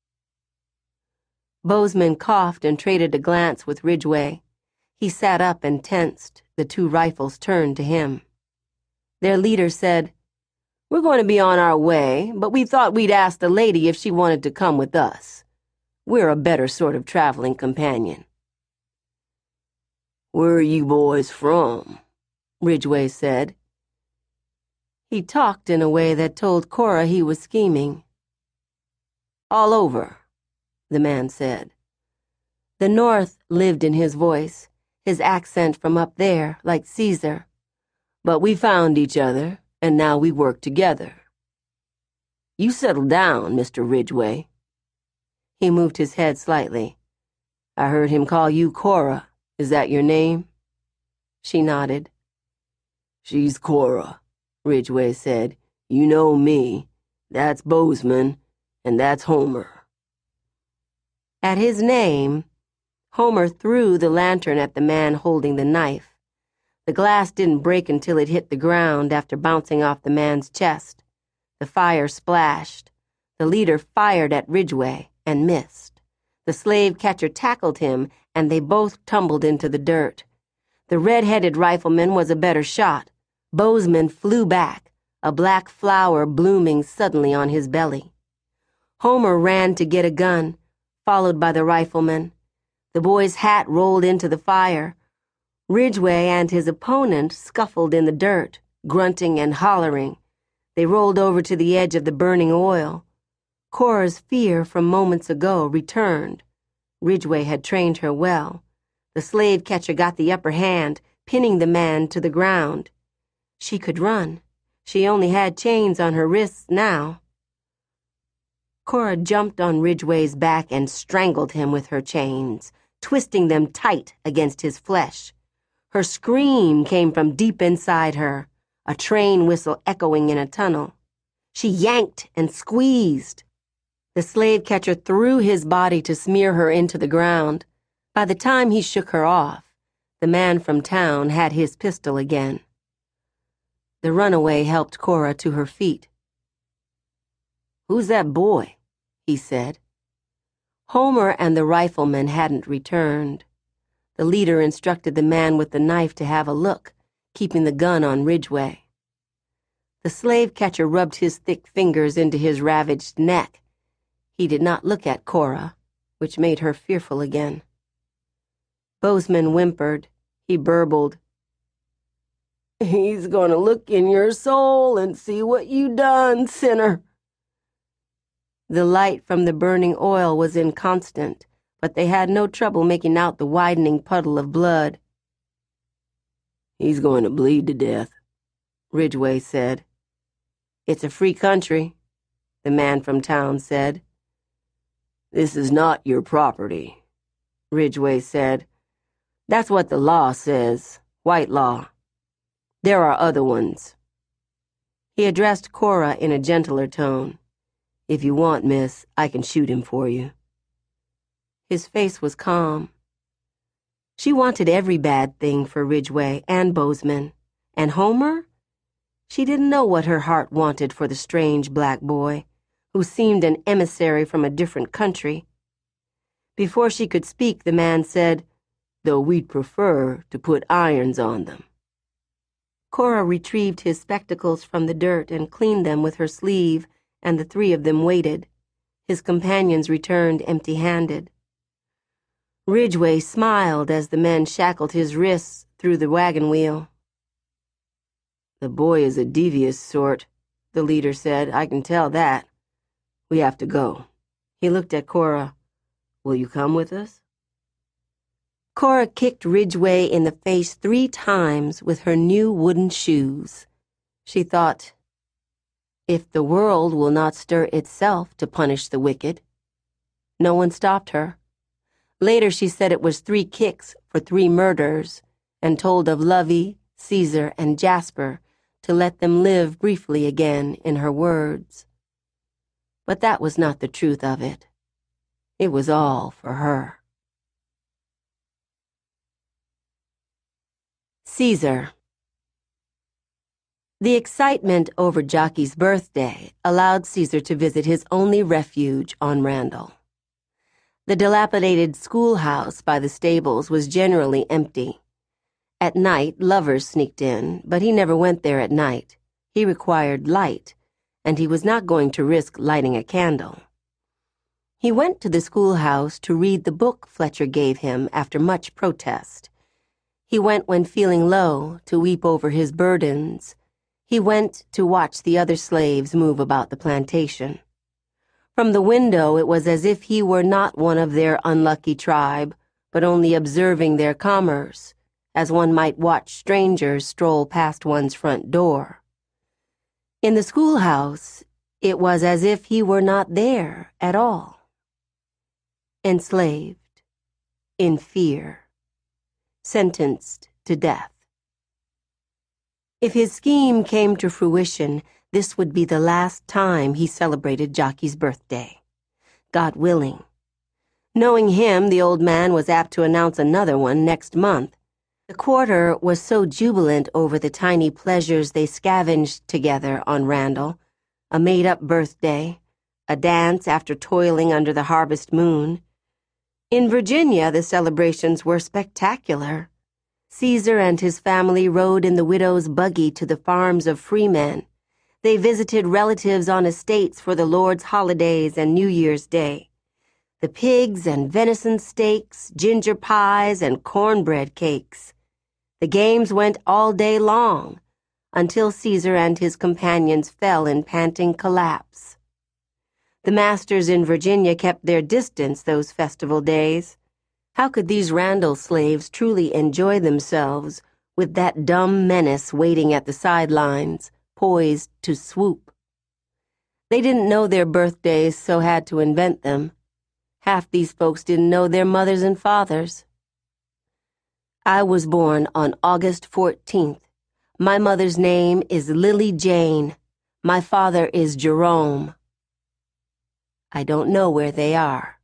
Bozeman coughed and traded a glance with Ridgway. He sat up and tensed, the two rifles turned to him. Their leader said, "We're going to be on our way, but we thought we'd ask the lady if she wanted to come with us. We're a better sort of traveling companion." "Where are you boys from?" Ridgway said. He talked in a way that told Cora he was scheming. "All over," the man said. The North lived in his voice, his accent from up there, like Caesar. "But we found each other, and now we work together. You settle down, Mister Ridgway." He moved his head slightly. "I heard him call you Cora. Is that your name?" She nodded. "She's Cora," Ridgway said. "You know me. That's Bozeman, and that's Homer." At his name, Homer threw the lantern at the man holding the knife. The glass didn't break until it hit the ground after bouncing off the man's chest. The fire splashed. The leader fired at Ridgway and missed. The slave catcher tackled him, and they both tumbled into the dirt. The red-headed rifleman was a better shot. Bozeman flew back, a black flower blooming suddenly on his belly. Homer ran to get a gun, followed by the rifleman. The boy's hat rolled into the fire. Ridgway and his opponent scuffled in the dirt, grunting and hollering. They rolled over to the edge of the burning oil. Cora's fear from moments ago returned. Ridgway had trained her well. The slave catcher got the upper hand, pinning the man to the ground. She could run. She only had chains on her wrists now. Cora jumped on Ridgway's back and strangled him with her chains, twisting them tight against his flesh. Her scream came from deep inside her, a train whistle echoing in a tunnel. She yanked and squeezed. The slave catcher threw his body to smear her into the ground. By the time he shook her off, the man from town had his pistol again. The runaway helped Cora to her feet. "Who's that boy?" he said. Homer and the rifleman hadn't returned. The leader instructed the man with the knife to have a look, keeping the gun on Ridgway. The slave catcher rubbed his thick fingers into his ravaged neck. He did not look at Cora, which made her fearful again. Bozeman whimpered. He burbled, "He's gonna look in your soul and see what you done, sinner." The light from the burning oil was inconstant, but they had no trouble making out the widening puddle of blood. "He's going to bleed to death," Ridgway said. "It's a free country," the man from town said. "This is not your property," Ridgway said. "That's what the law says, white law. There are other ones." He addressed Cora in a gentler tone. "If you want, miss, I can shoot him for you." His face was calm. She wanted every bad thing for Ridgway and Bozeman. And Homer? She didn't know what her heart wanted for the strange black boy, who seemed an emissary from a different country. Before she could speak, the man said, "Though we'd prefer to put irons on them." Cora retrieved his spectacles from the dirt and cleaned them with her sleeve, and the three of them waited. His companions returned empty-handed. Ridgway smiled as the men shackled his wrists through the wagon wheel. "The boy is a devious sort," the leader said. "I can tell that. We have to go." He looked at Cora. "Will you come with us?" Cora kicked Ridgway in the face three times with her new wooden shoes. She thought, if the world will not stir itself to punish the wicked. No one stopped her. Later she said it was three kicks for three murders, and told of Lovey, Caesar, and Jasper to let them live briefly again in her words. But that was not the truth of it. It was all for her. Caesar. The excitement over Jocky's birthday allowed Caesar to visit his only refuge on Randall. The dilapidated schoolhouse by the stables was generally empty. At night, lovers sneaked in, but he never went there at night. He required light, and he was not going to risk lighting a candle. He went to the schoolhouse to read the book Fletcher gave him after much protest. He went when feeling low to weep over his burdens. He went to watch the other slaves move about the plantation. From the window, it was as if he were not one of their unlucky tribe, but only observing their commerce, as one might watch strangers stroll past one's front door. In the schoolhouse, it was as if he were not there at all. Enslaved, in fear, sentenced to death. If his scheme came to fruition, this would be the last time he celebrated Jocky's birthday. God willing. Knowing him, the old man was apt to announce another one next month. The quarter was so jubilant over the tiny pleasures they scavenged together on Randall, a made-up birthday, a dance after toiling under the harvest moon. In Virginia, the celebrations were spectacular. Caesar and his family rode in the widow's buggy to the farms of freemen. They visited relatives on estates for the Lord's holidays and New Year's Day. The pigs and venison steaks, ginger pies, and cornbread cakes. The games went all day long, until Caesar and his companions fell in panting collapse. The masters in Virginia kept their distance those festival days. How could these Randall slaves truly enjoy themselves with that dumb menace waiting at the sidelines, poised to swoop? They didn't know their birthdays, so had to invent them. Half these folks didn't know their mothers and fathers. I was born on August fourteenth. My mother's name is Lily Jane. My father is Jerome. I don't know where they are.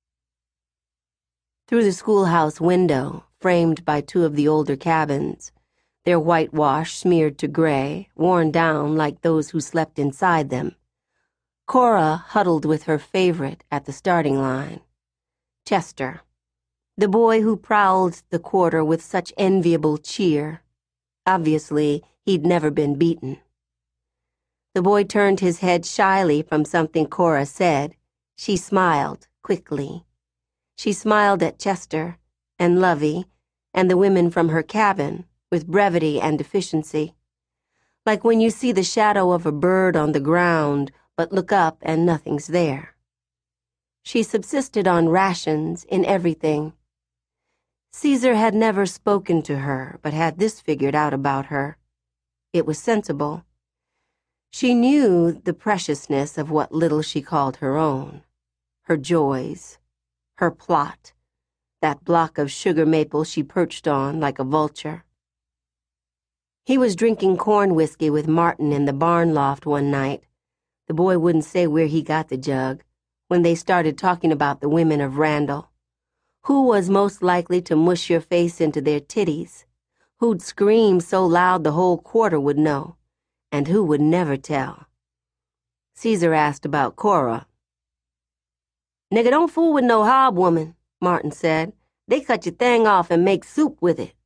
Through the schoolhouse window, framed by two of the older cabins, their whitewash smeared to gray, worn down like those who slept inside them, Cora huddled with her favorite at the starting line, Chester, the boy who prowled the quarter with such enviable cheer. Obviously, he'd never been beaten. The boy turned his head shyly from something Cora said. She smiled quickly. She smiled at Chester and Lovey and the women from her cabin with brevity and efficiency, like when you see the shadow of a bird on the ground but look up and nothing's there. She subsisted on rations in everything. Caesar had never spoken to her, but had this figured out about her. It was sensible. She knew the preciousness of what little she called her own, her joys, her plot, that block of sugar maple she perched on like a vulture. He was drinking corn whiskey with Martin in the barn loft one night. The boy wouldn't say where he got the jug when they started talking about the women of Randall. Who was most likely to mush your face into their titties? Who'd scream so loud the whole quarter would know? And who would never tell? Caesar asked about Cora. "Nigga, don't fool with no hob woman," Martin said. "They cut your thing off and make soup with it."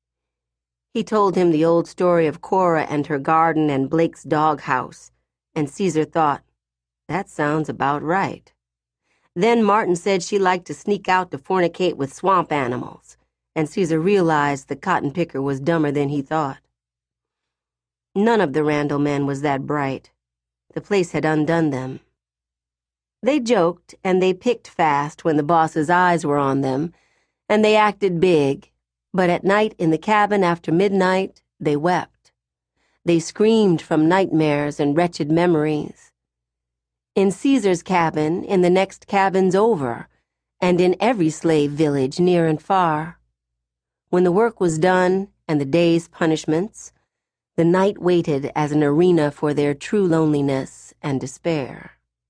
He told him the old story of Cora and her garden and Blake's doghouse, and Caesar thought, that sounds about right. Then Martin said she liked to sneak out to fornicate with swamp animals, and Caesar realized the cotton picker was dumber than he thought. None of the Randall men was that bright. The place had undone them. They joked and they picked fast when the boss's eyes were on them, and they acted big, but at night in the cabin after midnight, they wept. They screamed from nightmares and wretched memories. In Caesar's cabin, in the next cabins over, and in every slave village near and far. When the work was done and the day's punishments, the night waited as an arena for their true loneliness and despair.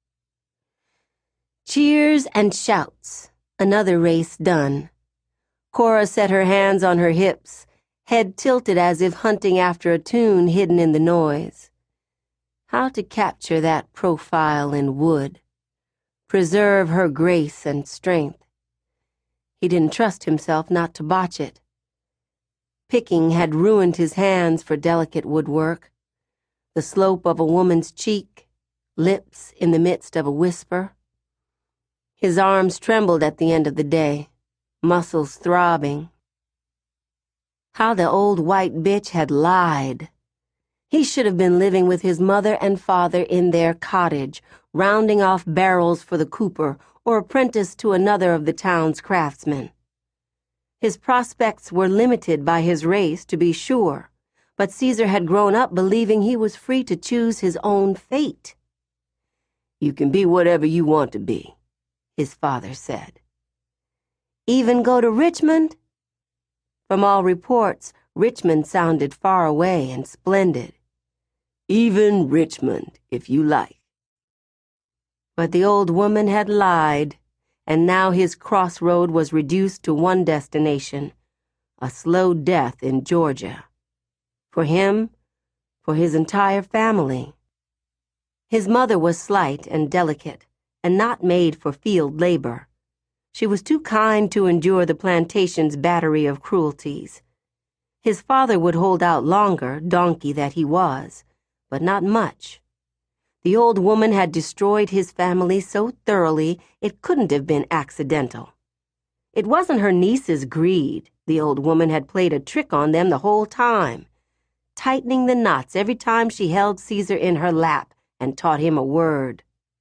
Cheers and shouts, another race done. Cora set her hands on her hips, head tilted as if hunting after a tune hidden in the noise. How to capture that profile in wood, preserve her grace and strength. He didn't trust himself not to botch it. Picking had ruined his hands for delicate woodwork. The slope of a woman's cheek, lips in the midst of a whisper. His arms trembled at the end of the day, muscles throbbing. How the old white bitch had lied. He should have been living with his mother and father in their cottage, rounding off barrels for the cooper or apprenticed to another of the town's craftsmen. His prospects were limited by his race, to be sure, but Caesar had grown up believing he was free to choose his own fate. "You can be whatever you want to be," his father said. "Even go to Richmond?" From all reports, Richmond sounded far away and splendid. "Even Richmond, if you like." But the old woman had lied, and now his crossroad was reduced to one destination, a slow death in Georgia. For him, for his entire family. His mother was slight and delicate, and not made for field labor. She was too kind to endure the plantation's battery of cruelties. His father would hold out longer, donkey that he was, but not much. The old woman had destroyed his family so thoroughly it couldn't have been accidental. It wasn't her niece's greed. The old woman had played a trick on them the whole time, tightening the knots every time she held Caesar in her lap and taught him a word.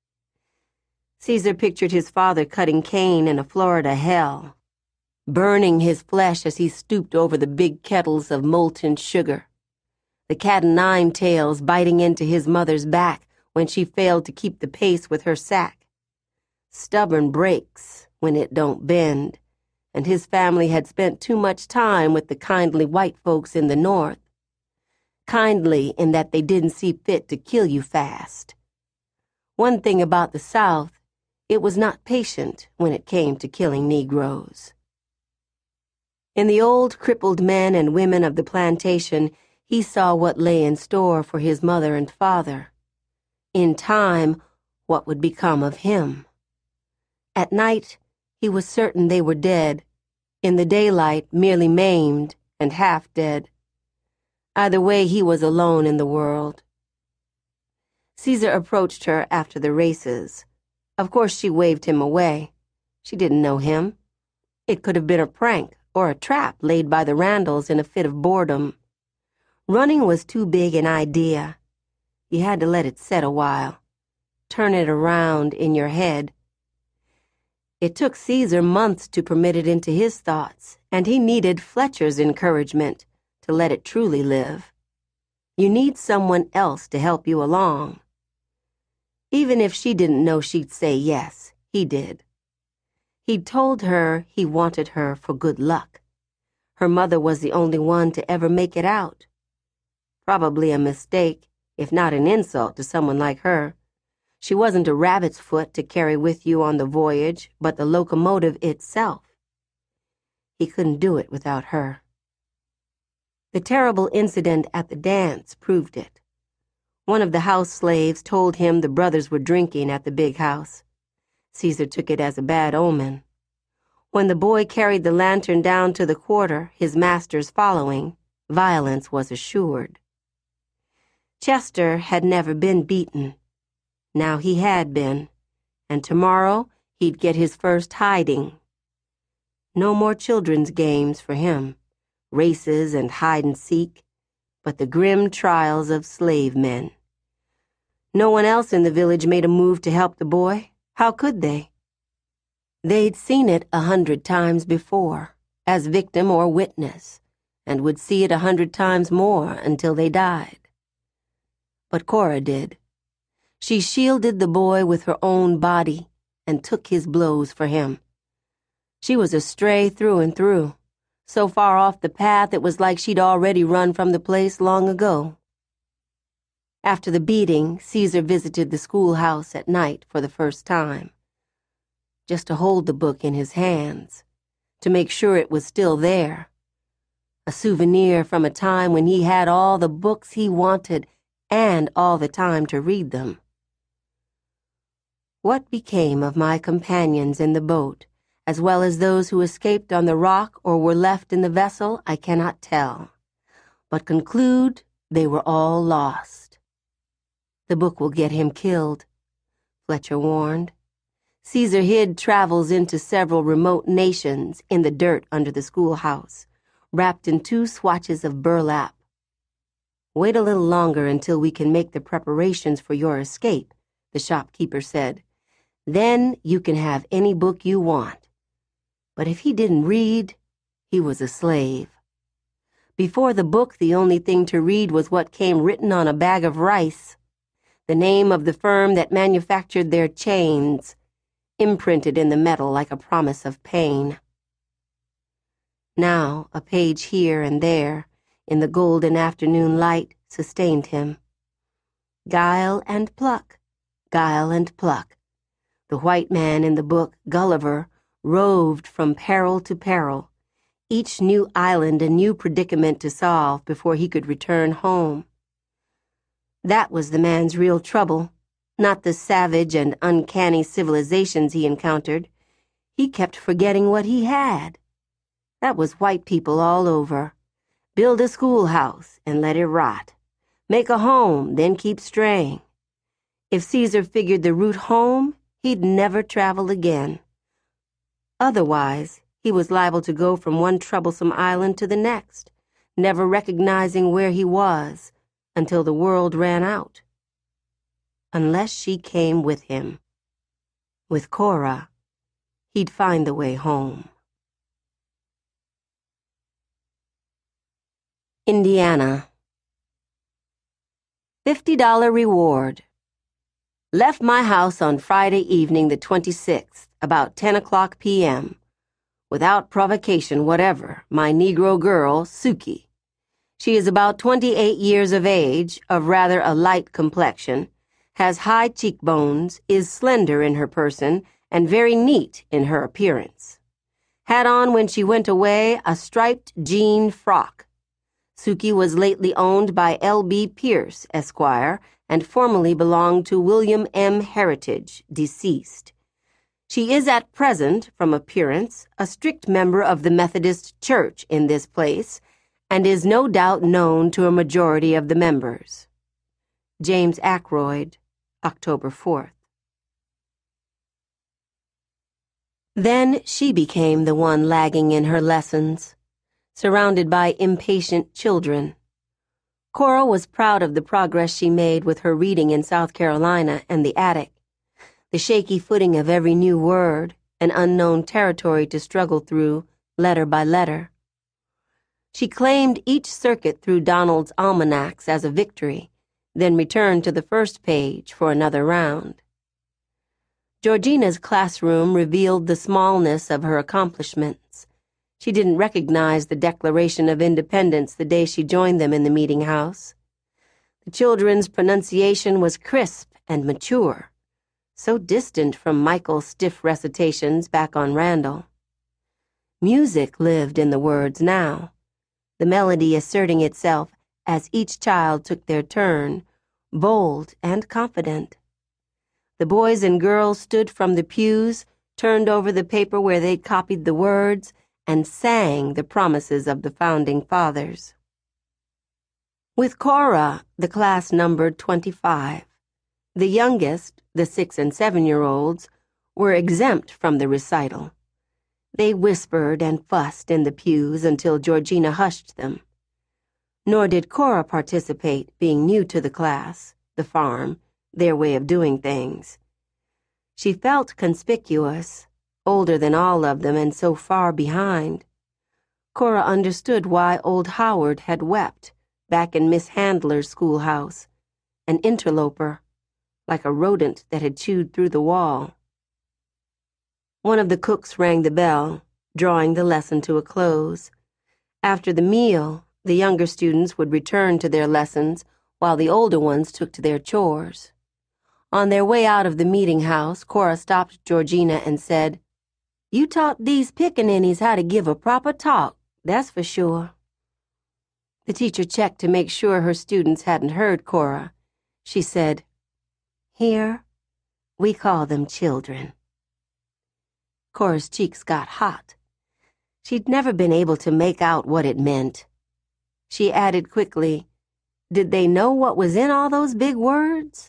Caesar pictured his father cutting cane in a Florida hell, burning his flesh as he stooped over the big kettles of molten sugar, the cat-o'-nine-tails biting into his mother's back when she failed to keep the pace with her sack. Stubborn breaks when it don't bend, and his family had spent too much time with the kindly white folks in the North. Kindly in that they didn't see fit to kill you fast. One thing about the South, it was not patient when it came to killing Negroes. In the old crippled men and women of the plantation, he saw what lay in store for his mother and father. In time, what would become of him. At night, he was certain they were dead. In the daylight, merely maimed and half dead. Either way, he was alone in the world. Caesar approached her after the races. Of course, she waved him away. She didn't know him. It could have been a prank or a trap laid by the Randalls in a fit of boredom. Running was too big an idea. You had to let it set a while. Turn it around in your head. It took Caesar months to permit it into his thoughts, and he needed Fletcher's encouragement to let it truly live. You need someone else to help you along. Even if she didn't know she'd say yes, he did. He'd told her he wanted her for good luck. Her mother was the only one to ever make it out. Probably a mistake, if not an insult to someone like her. She wasn't a rabbit's foot to carry with you on the voyage, but the locomotive itself. He couldn't do it without her. The terrible incident at the dance proved it. One of the house slaves told him the brothers were drinking at the big house. Caesar took it as a bad omen. When the boy carried the lantern down to the quarter, his masters following, violence was assured. Chester had never been beaten. Now he had been, and tomorrow he'd get his first hiding. No more children's games for him, races and hide-and-seek, but the grim trials of slave men. No one else in the village made a move to help the boy. How could they? They'd seen it a hundred times before, as victim or witness, and would see it a hundred times more until they died. But Cora did. She shielded the boy with her own body and took his blows for him. She was a stray through and through, so far off the path it was like she'd already run from the place long ago. After the beating, Caesar visited the schoolhouse at night for the first time, just to hold the book in his hands, to make sure it was still there. A souvenir from a time when he had all the books he wanted and all the time to read them. What became of my companions in the boat, as well as those who escaped on the rock or were left in the vessel, I cannot tell, but conclude they were all lost. The book will get him killed, Fletcher warned. Caesar hid travels into several remote nations in the dirt under the schoolhouse, wrapped in two swatches of burlap. Wait a little longer until we can make the preparations for your escape, the shopkeeper said. Then you can have any book you want. But if he didn't read, he was a slave. Before the book, the only thing to read was what came written on a bag of rice, the name of the firm that manufactured their chains, imprinted in the metal like a promise of pain. Now, a page here and there, in the golden afternoon light, sustained him. Guile and pluck, guile and pluck. The white man in the book, Gulliver, roved from peril to peril, each new island a new predicament to solve before he could return home. That was the man's real trouble, not the savage and uncanny civilizations he encountered. He kept forgetting what he had. That was white people all over. Build a schoolhouse and let it rot. Make a home, then keep straying. If Caesar figured the route home, he'd never travel again. Otherwise, he was liable to go from one troublesome island to the next, never recognizing where he was until the world ran out. Unless she came with him. With Cora, he'd find the way home. Indiana. fifty dollar reward. Left my house on Friday evening the twenty-sixth, about ten o'clock p m Without provocation whatever, my Negro girl, Suki. She is about twenty-eight years of age, of rather a light complexion, has high cheekbones, is slender in her person, and very neat in her appearance. Had on when she went away a striped jean frock. Suki was lately owned by L B Pierce, Esquire, and formerly belonged to William M. Heritage, deceased. She is at present, from appearance, a strict member of the Methodist Church in this place, and is no doubt known to a majority of the members. James Ackroyd, October fourth. Then she became the one lagging in her lessons, surrounded by impatient children. Cora was proud of the progress she made with her reading in South Carolina and the attic, the shaky footing of every new word, an unknown territory to struggle through, letter by letter. She claimed each circuit through Donald's almanacs as a victory, then returned to the first page for another round. Georgina's classroom revealed the smallness of her accomplishments. She didn't recognize the Declaration of Independence the day she joined them in the meeting house. The children's pronunciation was crisp and mature, so distant from Michael's stiff recitations back on Randall. Music lived in the words now, the melody asserting itself as each child took their turn, bold and confident. The boys and girls stood from the pews, turned over the paper where they'd copied the words, and sang the promises of the Founding Fathers. With Cora, the class numbered twenty-five. The youngest, the six- and seven-year-olds, were exempt from the recital. They whispered and fussed in the pews until Georgina hushed them. Nor did Cora participate, being new to the class, the farm, their way of doing things. She felt conspicuous, older than all of them and so far behind. Cora understood why old Howard had wept back in Miss Handler's schoolhouse, an interloper, like a rodent that had chewed through the wall. One of the cooks rang the bell, drawing the lesson to a close. After the meal, the younger students would return to their lessons while the older ones took to their chores. On their way out of the meeting house, Cora stopped Georgina and said, "You taught these pickaninnies how to give a proper talk, that's for sure." The teacher checked to make sure her students hadn't heard Cora. She said, "Here, we call them children." Cora's cheeks got hot. She'd never been able to make out what it meant. She added quickly, "Did they know what was in all those big words?"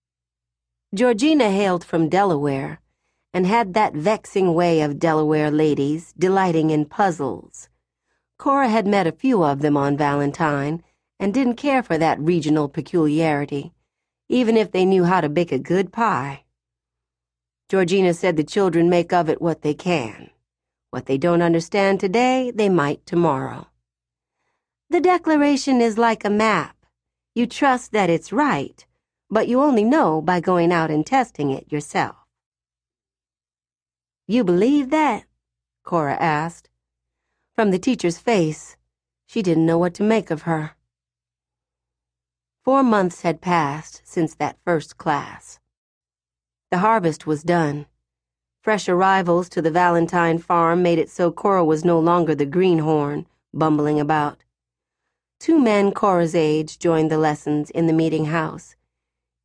Georgina hailed from Delaware, and had that vexing way of Delaware ladies delighting in puzzles. Cora had met a few of them on Valentine, and didn't care for that regional peculiarity, even if they knew how to bake a good pie. Georgina said the children make of it what they can. What they don't understand today, they might tomorrow. The Declaration is like a map. You trust that it's right, but you only know by going out and testing it yourself. "You believe that?" Cora asked. From the teacher's face, she didn't know what to make of her. Four months had passed since that first class. The harvest was done. Fresh arrivals to the Valentine farm made it so Cora was no longer the greenhorn, bumbling about. Two men Cora's age joined the lessons in the meeting house.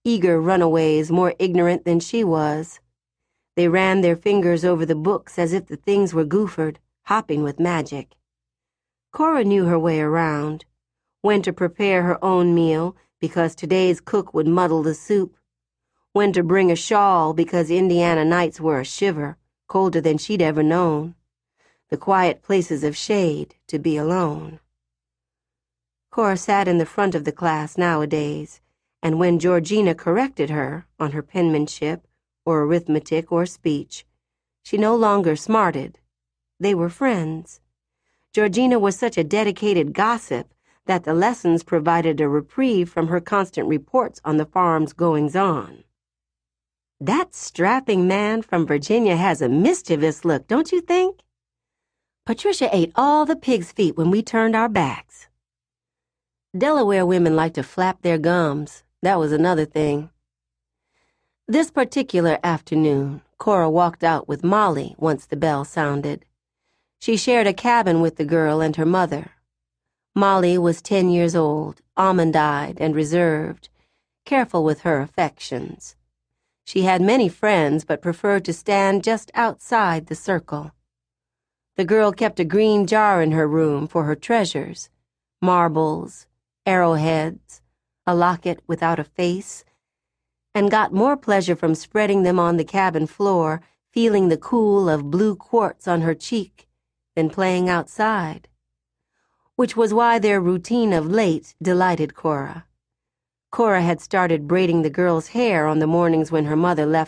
eager runaways more ignorant than she was. They ran their fingers over the books as if the things were Gooford, hopping with magic. Cora knew her way around, when to prepare her own meal because today's cook would muddle the soup, when to bring a shawl because Indiana nights were a shiver, colder than she'd ever known, the quiet places of shade to be alone. Cora sat in the front of the class nowadays, and when Georgina corrected her on her penmanship or arithmetic or speech, she no longer smarted. They were friends. Georgina was such a dedicated gossip that the lessons provided a reprieve from her constant reports on the farm's goings-on. "That strapping man from Virginia has a mischievous look, don't you think? Patricia ate all the pig's feet when we turned our backs." Delaware women like to flap their gums. That was another thing. This particular afternoon, Cora walked out with Molly once the bell sounded. She shared a cabin with the girl and her mother. Molly was ten years old, almond-eyed and reserved, careful with her affections. She had many friends but preferred to stand just outside the circle. The girl kept a green jar in her room for her treasures, marbles, arrowheads, a locket without a face, and got more pleasure from spreading them on the cabin floor, feeling the cool of blue quartz on her cheek, than playing outside, which was why their routine of late delighted Cora. Cora had started braiding the girl's hair on the mornings when her mother left